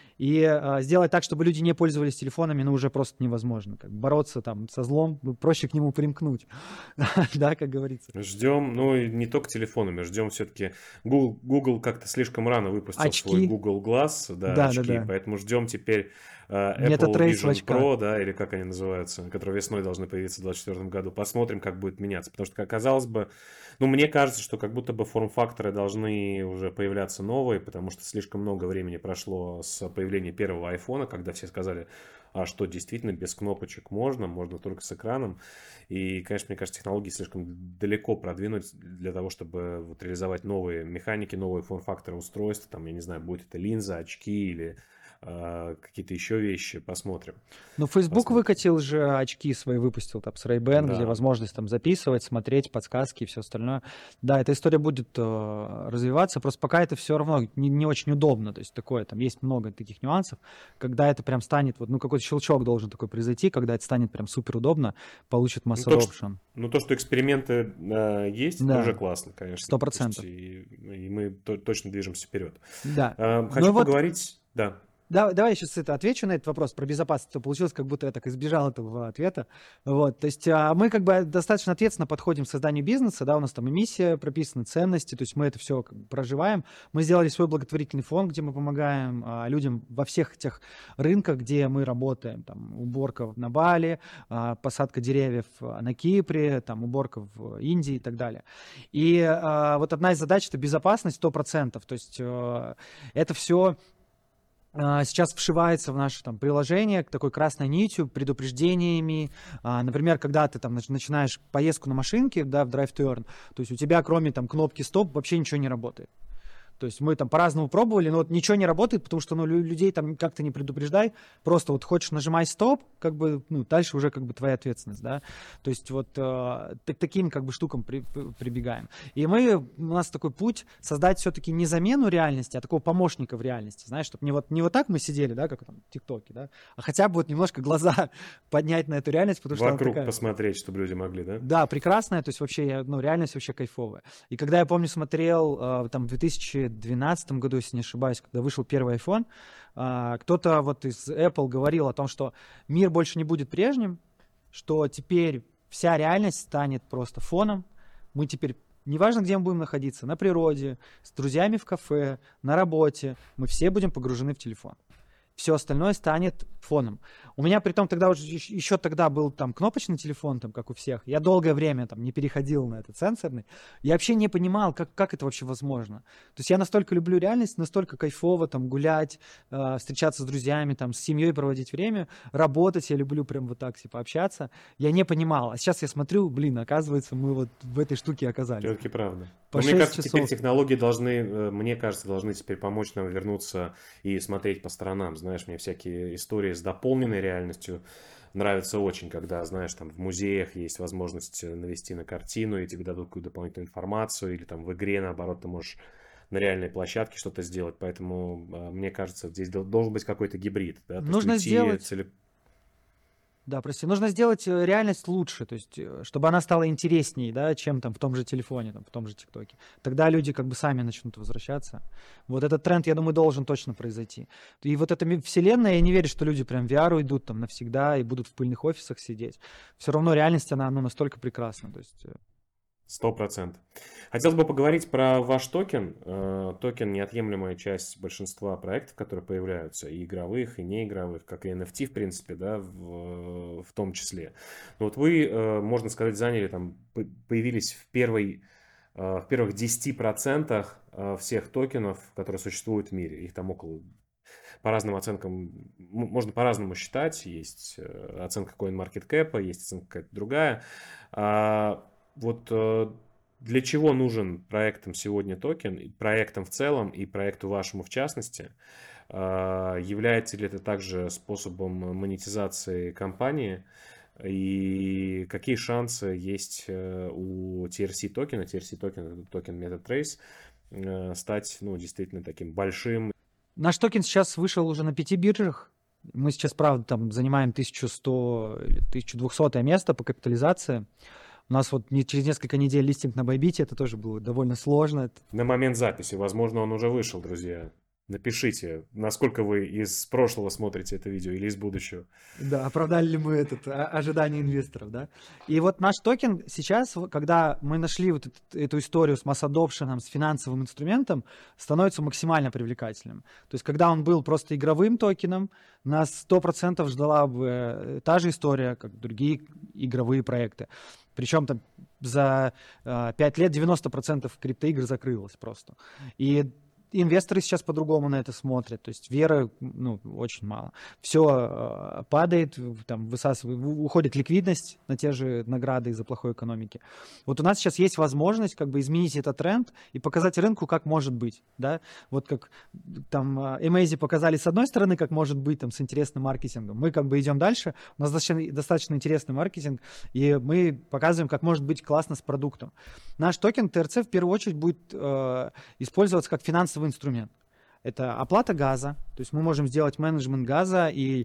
И сделать так, чтобы люди не пользовались телефонами, ну, уже просто невозможно. Как бороться там со злом, проще к нему примкнуть, да, как говорится. Ждем, ну, и не только телефонами, ждем все-таки. Google как-то слишком рано выпустил свой Google Glass, да, очки, поэтому ждем теперь Apple Vision Pro, да, или как они называются, которые весной должны появиться в 2024 году. Посмотрим, как будет меняться. Потому что, казалось бы, ну, мне кажется, что как будто бы форм-факторы должны уже появляться новые, потому что слишком много времени прошло с появления первого айфона, когда все сказали, а что действительно без кнопочек можно только с экраном. И, конечно, мне кажется, технологии слишком далеко продвинуть для того, чтобы вот реализовать новые механики, новые форм-факторы устройств. Там, я не знаю, будет это линза, очки или какие-то еще вещи, посмотрим. Ну, Facebook выкатил же очки свои, выпустил там с Ray-Ban, да, где возможность там записывать, смотреть, подсказки и все остальное. Да, эта история будет развиваться, просто пока это все равно не очень удобно, то есть такое, там есть много таких нюансов, когда это прям станет, вот, ну, какой-то щелчок должен такой произойти, когда это станет прям супер удобно, получит mass adoption. Ну, то, что эксперименты есть, да, уже классно, конечно. 100%. И мы точно движемся вперед. Да. Хочу поговорить, да. Давай я сейчас отвечу на этот вопрос про безопасность. То получилось, как будто я так избежал этого ответа. Вот, то есть мы как бы достаточно ответственно подходим к созданию бизнеса, да, у нас там и миссия прописана, ценности, то есть мы это все как бы проживаем. Мы сделали свой благотворительный фонд, где мы помогаем людям во всех тех рынках, где мы работаем. Там уборка на Бали, посадка деревьев на Кипре, там уборка в Индии и так далее. И вот одна из задач — это безопасность 100%. То есть это все сейчас вшивается в наше там приложение такой красной нитью, предупреждениями. Например, когда ты там начинаешь поездку на машинке, да, в drive-to-earn, то есть у тебя кроме там кнопки стоп вообще ничего не работает. То есть мы там по-разному пробовали, но вот ничего не работает, потому что, ну, людей там как-то не предупреждай. Просто вот хочешь нажимай стоп, как бы, ну, дальше уже как бы твоя ответственность, да. То есть вот таким как бы штукам прибегаем. И у нас такой путь создать все-таки не замену реальности, а такого помощника в реальности, знаешь, чтобы не вот так мы сидели, да, как там в ТикТоке, да, а хотя бы вот немножко глаза поднять на эту реальность, потому что вокруг она такая... посмотреть, чтобы люди могли, да? Да, прекрасная, то есть вообще, ну, реальность вообще кайфовая. И когда я помню, смотрел там в 2012 году, если не ошибаюсь, когда вышел первый iPhone, кто-то вот из Apple говорил о том, что мир больше не будет прежним, что теперь вся реальность станет просто фоном. Мы теперь, неважно, где мы будем находиться, на природе, с друзьями в кафе, на работе, мы все будем погружены в телефон. Все остальное станет фоном. У меня при том тогда уже еще тогда был там кнопочный телефон, там, как у всех. Я долгое время там не переходил на этот сенсорный. Я вообще не понимал, как это вообще возможно. То есть я настолько люблю реальность, настолько кайфово там гулять, встречаться с друзьями, там, с семьей проводить время, работать. Я люблю прям вот так типа общаться. Я не понимал. А сейчас я смотрю, блин, оказывается, мы вот в этой штуке оказались. Все-таки правда. По Мне 6 кажется, теперь часов. технологии должны, мне кажется, должны теперь помочь нам вернуться и смотреть по сторонам. Знаешь, мне всякие истории с дополненной реальностью нравятся очень, когда, знаешь, там в музеях есть возможность навести на картину, и тебе дадут какую-то дополнительную информацию, или там в игре, наоборот, ты можешь на реальной площадке что-то сделать. Поэтому, мне кажется, здесь должен быть какой-то гибрид. Да? То есть Нужно уйти сделать... Да, прости. Нужно сделать реальность лучше, то есть, чтобы она стала интереснее, да, чем там в том же телефоне, там, в том же ТикТоке. Тогда люди как бы сами начнут возвращаться. Вот этот тренд, я думаю, должен точно произойти. И вот эта вселенная, я не верю, что люди прям в VR уйдут там навсегда и будут в пыльных офисах сидеть. Все равно реальность, она ну, настолько прекрасна. То есть... 100%. Хотелось бы поговорить про ваш токен. Токен – неотъемлемая часть большинства проектов, которые появляются, и игровых, и неигровых, как и NFT, в принципе, да, в том числе. Но вот вы, можно сказать, заняли, там, появились в первых 10% всех токенов, которые существуют в мире. Их там около, по разным оценкам, можно по-разному считать. Есть оценка CoinMarketCap, есть оценка какая-то другая. Вот для чего нужен проектам сегодня токен, и проектам в целом и проекту вашему в частности? Является ли это также способом монетизации компании? И какие шансы есть у TRC токена? TRC токен – это токен MetaTrace, стать ну, действительно таким большим. Наш токен сейчас вышел уже на 5 биржах. Мы сейчас, правда, там занимаем 1100 или 1200 место по капитализации. У нас вот через несколько недель листинг на Bybit, это тоже было довольно сложно. На момент записи, возможно, он уже вышел, друзья. Напишите, насколько вы из прошлого смотрите это видео или из будущего. Да, оправдали ли мы ожидания инвесторов, да? И вот наш токен сейчас, когда мы нашли вот эту историю с масс adoption, с финансовым инструментом, становится максимально привлекательным. То есть, когда он был просто игровым токеном, нас 100% ждала бы та же история, как другие игровые проекты. Причем там за 5 лет 90% криптоигр закрылось просто. И инвесторы сейчас по-другому на это смотрят, то есть веры ну, очень мало. Все падает, там, уходит ликвидность на те же награды из-за плохой экономики. Вот у нас сейчас есть возможность как бы изменить этот тренд и показать рынку, как может быть. Да? Вот как там Amazy показали с одной стороны, как может быть там, с интересным маркетингом. Мы как бы идем дальше, у нас достаточно интересный маркетинг, и мы показываем, как может быть классно с продуктом. Наш токен ТРЦ в первую очередь будет использоваться как финансовый инструмент. Это оплата газа, то есть мы можем сделать менеджмент газа и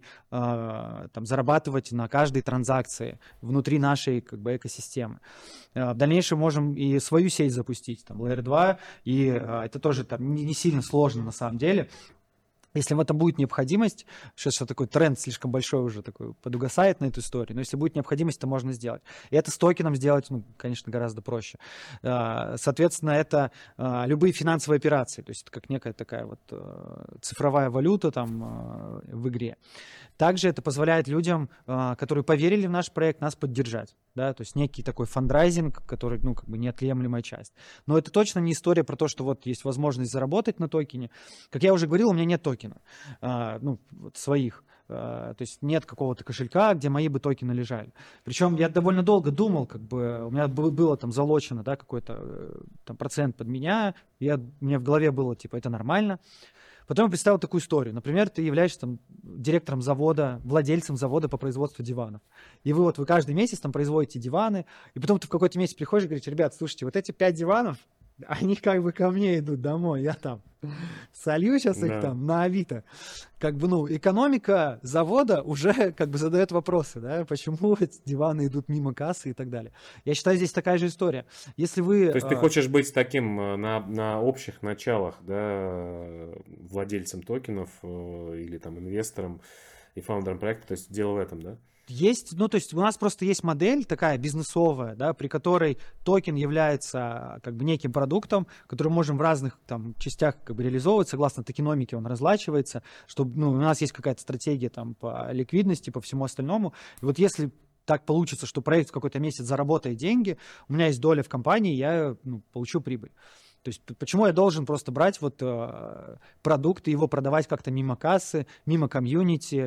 там, зарабатывать на каждой транзакции внутри нашей как бы, экосистемы. В дальнейшем можем и свою сеть запустить, там, Layer 2, и это тоже там, не сильно сложно на самом деле. Если в этом будет необходимость, сейчас такой тренд слишком большой уже такой подугасает на эту историю, но если будет необходимость, то можно сделать. И это с токеном сделать, ну, конечно, гораздо проще. Соответственно, это любые финансовые операции, то есть это как некая такая вот цифровая валюта там в игре. Также это позволяет людям, которые поверили в наш проект, нас поддержать. Да? То есть некий такой фандрайзинг, который, ну, как бы неотъемлемая часть. Но это точно не история про то, что вот есть возможность заработать на токене. Как я уже говорил, у меня нет токена, ну, вот своих. То есть нет какого-то кошелька, где мои бы токены лежали. Причем я довольно долго думал, как бы у меня было там залочено, да, какой-то там процент под меня, у меня в голове было, типа, это нормально. Потом я представил такую историю. Например, ты являешься там, директором завода, владельцем завода по производству диванов. И вы каждый месяц там производите диваны, и потом ты в какой-то месяц приходишь и говоришь: ребят, слушайте, вот эти 5 диванов, они как бы ко мне идут домой, я там солью сейчас их там на Авито. Как бы, ну, экономика завода уже как бы задает вопросы, да, почему эти диваны идут мимо кассы и так далее. Я считаю, здесь такая же история. Если вы... То есть ты хочешь быть таким на общих началах, да, владельцем токенов или там инвестором, и фаундером проекта, то есть дело в этом, да? Есть, ну, то есть у нас просто есть модель такая бизнесовая, да, при которой токен является как бы неким продуктом, который можем в разных там частях как бы реализовывать, согласно токеномике он разлачивается, чтобы, ну, у нас есть какая-то стратегия там по ликвидности, по всему остальному. И вот если так получится, что проект в какой-то месяц заработает деньги, у меня есть доля в компании, я, ну, получу прибыль. То есть почему я должен просто брать вот продукт и его продавать как-то мимо кассы, мимо комьюнити,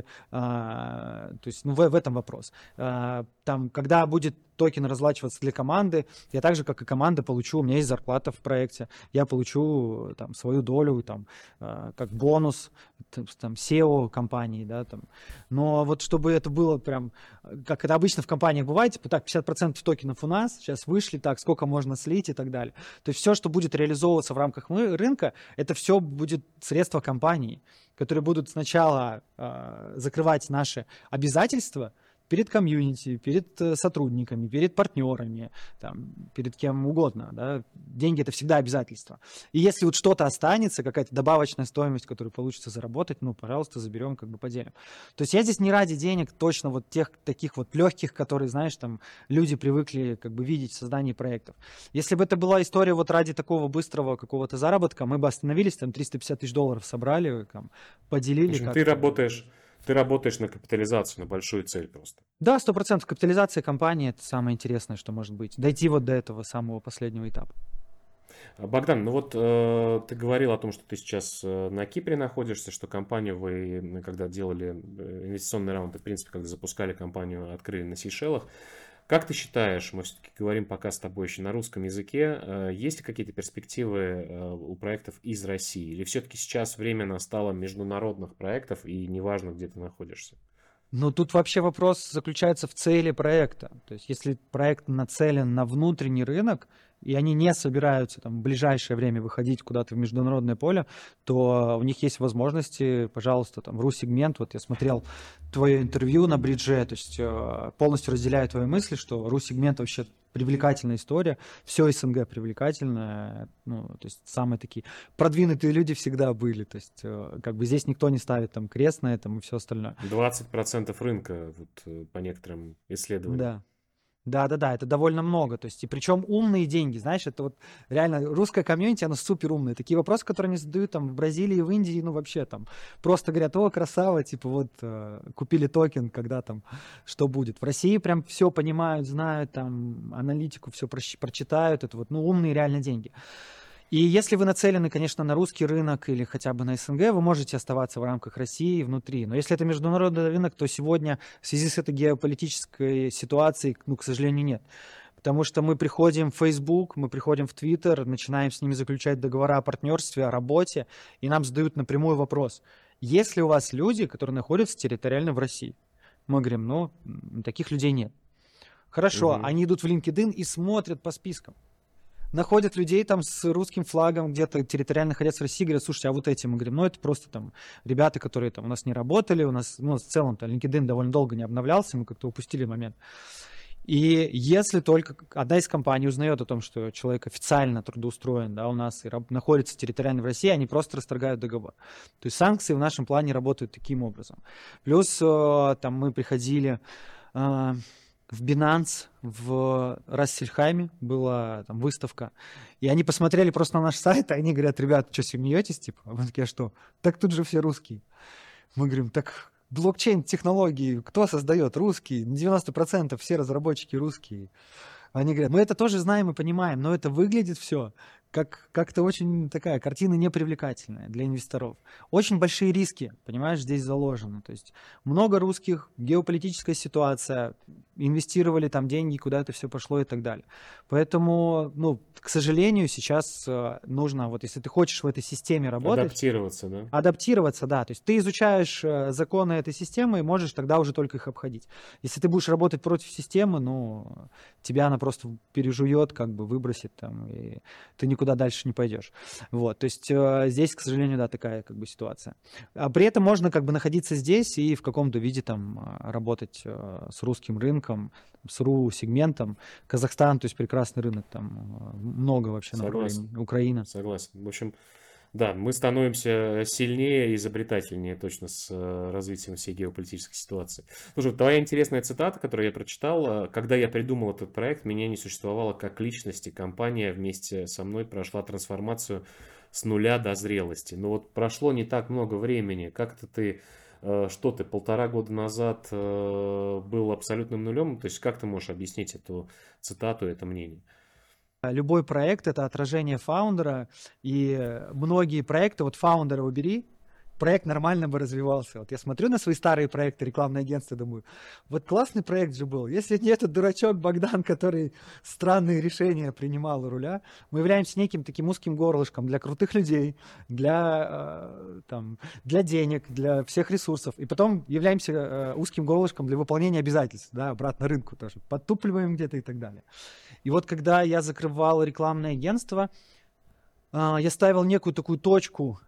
то есть ну, в этом вопрос. Там, когда будет токен разлачиваться для команды, я так же, как и команда, получу, у меня есть зарплата в проекте, я получу там свою долю, там, как бонус, там, SEO компании, да, там. Но вот чтобы это было прям, как это обычно в компаниях бывает, типа так, 50% токенов у нас, сейчас вышли, так, сколько можно слить и так далее. То есть все, что будет реализовываться в рамках рынка, это все будет средства компании, которые будут сначала закрывать наши обязательства перед комьюнити, перед сотрудниками, перед партнерами, там, перед кем угодно. Да? Деньги – это всегда обязательство. И если вот что-то останется, какая-то добавочная стоимость, которую получится заработать, ну, пожалуйста, заберем, как бы поделим. То есть я здесь не ради денег точно вот тех таких вот легких, которые, знаешь, там люди привыкли как бы видеть в создании проектов. Если бы это была история вот ради такого быстрого какого-то заработка, мы бы остановились, там 350 тысяч долларов собрали, там, поделили. В общем, ты работаешь на капитализацию, на большую цель просто. Да, 100%. Капитализация компании – это самое интересное, что может быть. Дойти вот до этого самого последнего этапа. Богдан, ну вот ты говорил о том, что ты сейчас на Кипре находишься, что компанию вы, когда делали инвестиционный раунд, в принципе, когда запускали компанию, открыли на Сейшелах. Как ты считаешь, мы все-таки говорим пока с тобой еще на русском языке, есть ли какие-то перспективы у проектов из России? Или все-таки сейчас время настало международных проектов и неважно, где ты находишься? Ну, тут вообще вопрос заключается в цели проекта. То есть, если проект нацелен на внутренний рынок, и они не собираются там, в ближайшее время выходить куда-то в международное поле, то у них есть возможности, пожалуйста, там, в ру-сегмент. Вот я смотрел твое интервью на Бридже, то есть полностью разделяю твои мысли, что ру-сегмент вообще привлекательная история, все СНГ привлекательно, ну, то есть самые такие продвинутые люди всегда были, то есть как бы здесь никто не ставит там крест на этом и все остальное. 20% рынка вот, по некоторым исследованиям. Да. Да, это довольно много, то есть, и причем умные деньги, знаешь, это вот реально русская комьюнити, она супер умная. Такие вопросы, которые они задают там в Бразилии, в Индии, ну вообще там просто говорят: о, красава, типа вот купили токен, когда там что будет. В России прям все понимают, знают, там аналитику все прочитают, это вот, ну, умные реально деньги. И если вы нацелены, конечно, на русский рынок или хотя бы на СНГ, вы можете оставаться в рамках России внутри. Но если это международный рынок, то сегодня в связи с этой геополитической ситуацией, ну, к сожалению, нет. Потому что мы приходим в Facebook, мы приходим в Twitter, начинаем с ними заключать договора о партнерстве, о работе, и нам задают напрямую вопрос: есть ли у вас люди, которые находятся территориально в России? Мы говорим: ну, таких людей нет. Хорошо, они идут в LinkedIn и смотрят по спискам. Находят людей там с русским флагом, где-то территориально находятся в России, говорят: слушайте, а вот эти, мы говорим, ну это просто там ребята, которые там у нас не работали, у нас, ну, в целом-то LinkedIn довольно долго не обновлялся, мы как-то упустили момент. И если только одна из компаний узнает о том, что человек официально трудоустроен, да, у нас и находится территориально в России, они просто расторгают договор. То есть санкции в нашем плане работают таким образом. Плюс там мы приходили в Binance, в Рассельхайме была там выставка, и они посмотрели просто на наш сайт, и они говорят: ребята, что, смеетесь, типа? А мы такие: а что? Так тут же все русские. Мы говорим: так блокчейн-технологии кто создает? Русские. 90% все разработчики русские. Они говорят: мы это тоже знаем и понимаем, но это выглядит все как-то очень такая картина непривлекательная для инвесторов. Очень большие риски, понимаешь, здесь заложены. То есть много русских, геополитическая ситуация, инвестировали там деньги, куда это все пошло и так далее. Поэтому, ну, к сожалению, сейчас нужно, вот если ты хочешь в этой системе работать... Адаптироваться, да? Адаптироваться, да. То есть ты изучаешь законы этой системы и можешь тогда уже только их обходить. Если ты будешь работать против системы, ну, тебя она просто пережует, как бы выбросит там, и ты никуда дальше не пойдешь. Вот, то есть здесь, к сожалению, да, такая как бы ситуация. А при этом можно как бы находиться здесь и в каком-то виде там работать с русским рынком, с ру-сегментом. Казахстан, то есть прекрасный рынок, там много вообще направлений. Украина. Согласен. В общем, Да, мы становимся сильнее и изобретательнее точно с развитием всей геополитической ситуации. Слушай, вот твоя интересная цитата, которую я прочитал: когда я придумал этот проект, меня не существовало как личности. Компания вместе со мной прошла трансформацию с нуля до зрелости. Но вот прошло не так много времени. Как-то ты, что ты, 1,5 года назад был абсолютным нулем? То есть как ты можешь объяснить эту цитату, это мнение? Любой проект — это отражение фаундера, и многие проекты, вот фаундера убери, проект нормально бы развивался. Вот я смотрю на свои старые проекты, рекламное агентство, думаю, вот классный проект же был. Если не этот дурачок Богдан, который странные решения принимал у руля, мы являемся неким таким узким горлышком для крутых людей, для денег, для всех ресурсов. И потом являемся узким горлышком для выполнения обязательств, да, обратно рынку тоже. Подтупливаем где-то и так далее. И вот когда я закрывал рекламное агентство, я ставил некую такую точку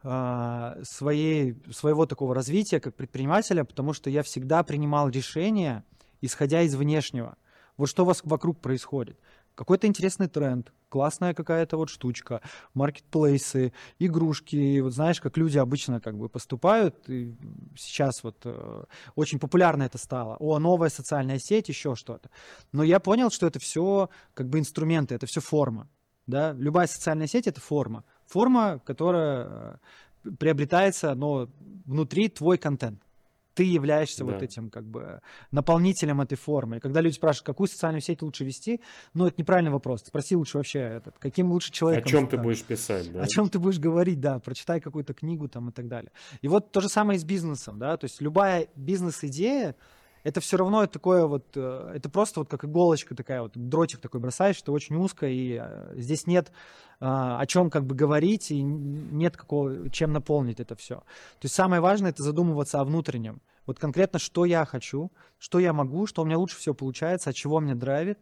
своего такого развития как предпринимателя, потому что я всегда принимал решения, исходя из внешнего. Вот что у вас вокруг происходит. Какой-то интересный тренд, классная какая-то вот штучка, маркетплейсы, игрушки. Вот знаешь, как люди обычно как бы поступают. И сейчас вот очень популярно это стало. О, новая социальная сеть, еще что-то. Но я понял, что это все как бы инструменты, это все форма. Да? Любая социальная сеть — это форма. Форма, которая приобретается, но внутри твой контент. Ты являешься вот Да. этим как бы наполнителем этой формы. И когда люди спрашивают, какую социальную сеть лучше вести, ну, это неправильный вопрос. Спроси лучше вообще, каким лучше О человеком чем ты стать. будешь писать, О да? чем ты будешь говорить, да, прочитай какую-то книгу там и так далее. И вот то же самое и с бизнесом, да, то есть любая бизнес-идея, это все равно такое вот, это просто вот как иголочка такая, вот дротик такой бросаешь, это очень узко, и здесь нет о чем как бы говорить, и нет какого, чем наполнить это все. То есть самое важное — это задумываться о внутреннем. Вот конкретно, что я хочу, что я могу, что у меня лучше всего получается, от чего меня драйвит.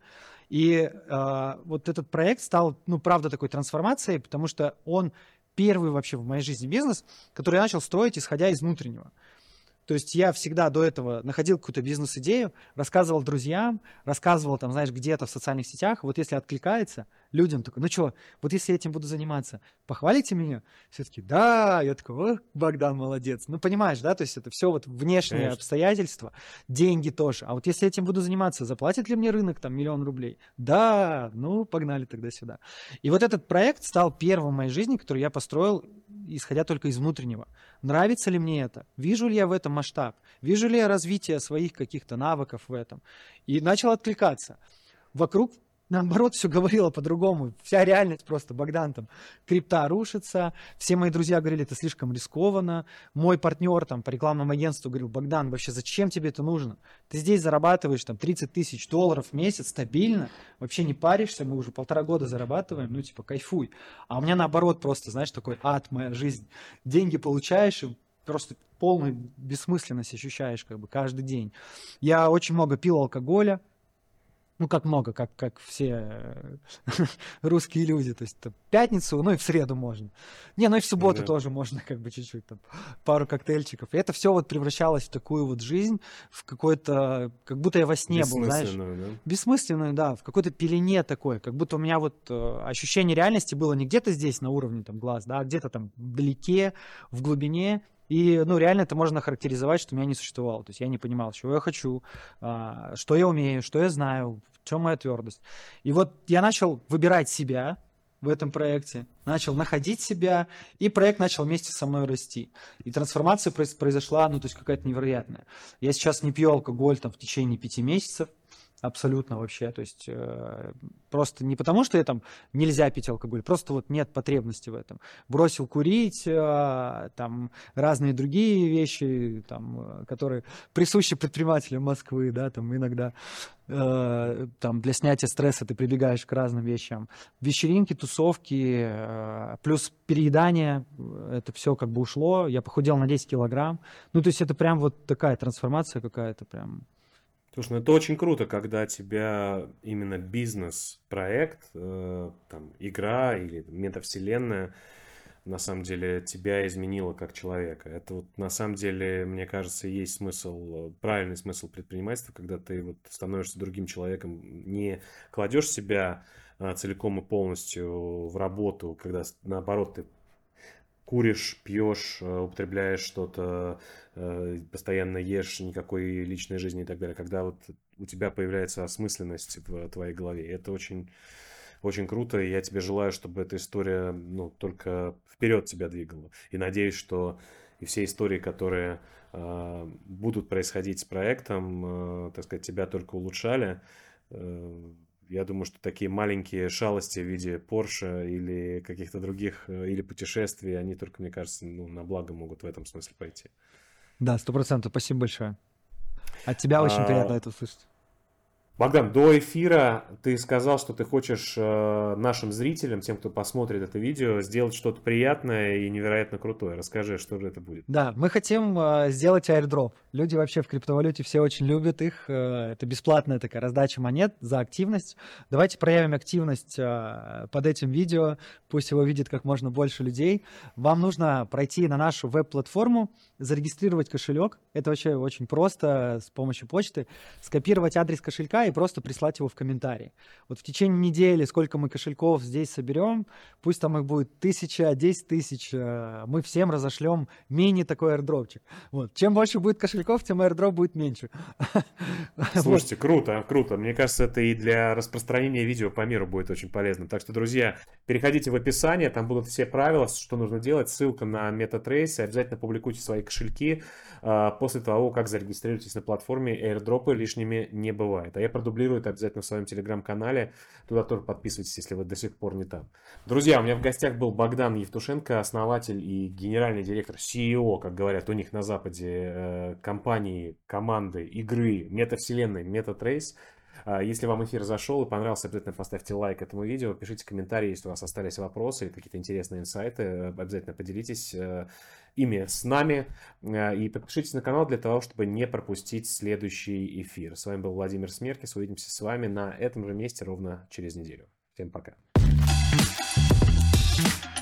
И вот этот проект стал, ну, правда, такой трансформацией, потому что он первый вообще в моей жизни бизнес, который я начал строить, исходя из внутреннего. То есть я всегда до этого находил какую-то бизнес-идею, рассказывал друзьям, рассказывал там, знаешь, где-то в социальных сетях. Вот если откликается, людям такой, ну что, вот если я этим буду заниматься, похвалите меня? Все таки да, я такой, о, Богдан молодец. Ну понимаешь, да, то есть это все вот внешние Конечно. обстоятельства, деньги тоже. А вот если этим буду заниматься, заплатит ли мне рынок там 1 000 000 рублей? Да, ну погнали тогда сюда. И вот этот проект стал первым в моей жизни, который я построил, исходя только из внутреннего. Нравится ли мне это? Вижу ли я в этом масштаб? Вижу ли я развитие своих каких-то навыков в этом? И начал откликаться. Вокруг, наоборот, все говорило по-другому. Вся реальность просто, Богдан, там, крипта рушится. Все мои друзья говорили, это слишком рискованно. Мой партнер там по рекламному агентству говорил, Богдан, вообще зачем тебе это нужно? Ты здесь зарабатываешь там 30 тысяч долларов в месяц стабильно, вообще не паришься, мы уже 1,5 года зарабатываем, ну типа кайфуй. А у меня наоборот просто, знаешь, такой ад, моя жизнь. Деньги получаешь и просто полную бессмысленность ощущаешь как бы каждый день. Я очень много пил алкоголя, ну, как много, как все русские люди. То есть в пятницу, ну и в среду можно. Не, ну и в субботу Да. тоже можно как бы чуть-чуть, там, пару коктейльчиков. И это все вот превращалось в такую вот жизнь, в какой-то, как будто я во сне был, знаешь. Бессмысленную, да? Бессмысленную, да, в какой-то пелене такой, как будто у меня вот ощущение реальности было не где-то здесь на уровне там глаз, да, а где-то там вдалеке, в глубине. И, ну, реально это можно характеризовать, что меня не существовало. То есть я не понимал, чего я хочу, что я умею, что я знаю, в чем моя твердость. И вот я начал выбирать себя в этом проекте, начал находить себя, и проект начал вместе со мной расти. И трансформация произошла, ну, то есть какая-то невероятная. Я сейчас не пью алкоголь там в течение 5 месяцев, абсолютно вообще, то есть просто не потому, что я там нельзя пить алкоголь, просто вот нет потребности в этом. Бросил курить, там разные другие вещи, там, которые присущи предпринимателям Москвы, да, там иногда там для снятия стресса ты прибегаешь к разным вещам. Вечеринки, тусовки, плюс переедание, это все как бы ушло, я похудел на 10 килограмм. Ну, то есть это прям вот такая трансформация какая-то прям. Слушай, ну это очень круто, когда тебя именно бизнес-проект, там, игра или метавселенная, на самом деле тебя изменила как человека. Это вот на самом деле, мне кажется, есть смысл, правильный смысл предпринимательства, когда ты вот становишься другим человеком, не кладешь себя целиком и полностью в работу, когда наоборот ты куришь, пьешь, употребляешь что-то, постоянно ешь, никакой личной жизни и так далее, когда вот у тебя появляется осмысленность в твоей голове. Это очень, очень круто, и я тебе желаю, чтобы эта история, ну, только вперед тебя двигала. И надеюсь, что и все истории, которые будут происходить с проектом, так сказать, тебя только улучшали. Я думаю, что такие маленькие шалости в виде Porsche или каких-то других, или путешествий, они только, мне кажется, ну, на благо могут в этом смысле пойти. Да, 100%. Спасибо большое. От тебя очень приятно это слышать. Богдан, до эфира ты сказал, что ты хочешь нашим зрителям, тем, кто посмотрит это видео, сделать что-то приятное и невероятно крутое. Расскажи, что же это будет. Да, мы хотим сделать airdrop. Люди вообще в криптовалюте все очень любят их. Это бесплатная такая раздача монет за активность. Давайте проявим активность под этим видео. Пусть его видит как можно больше людей. Вам нужно пройти на нашу веб-платформу, зарегистрировать кошелек. Это вообще очень просто с помощью почты. Скопировать адрес кошелька и просто прислать его в комментарии. Вот в течение недели, сколько мы кошельков здесь соберем, пусть там их будет 1000, 10 тысяч, мы всем разошлем мини такой аирдропчик. Вот. Чем больше будет кошельков, тем аирдроп будет меньше. Слушайте, круто, круто. Мне кажется, это и для распространения видео по миру будет очень полезно. Так что, друзья, переходите в описание, там будут все правила, что нужно делать, ссылка на MetaTrace, обязательно публикуйте свои кошельки после того, как зарегистрируетесь на платформе, airdropы лишними не бывает. А я продублирую это обязательно в своем телеграм-канале, туда тоже подписывайтесь, если вы до сих пор не там. Друзья, у меня в гостях был Богдан Евтушенко, основатель и генеральный директор, CEO, как говорят у них на Западе, компании, команды, игры, метавселенной MetaTrace. Если вам эфир зашел и понравился, обязательно поставьте лайк этому видео, пишите комментарии, если у вас остались вопросы или какие-то интересные инсайты, обязательно поделитесь ими с нами и подпишитесь на канал для того, чтобы не пропустить следующий эфир. С вами был Владимир Смеркис, увидимся с вами на этом же месте ровно через неделю. Всем пока.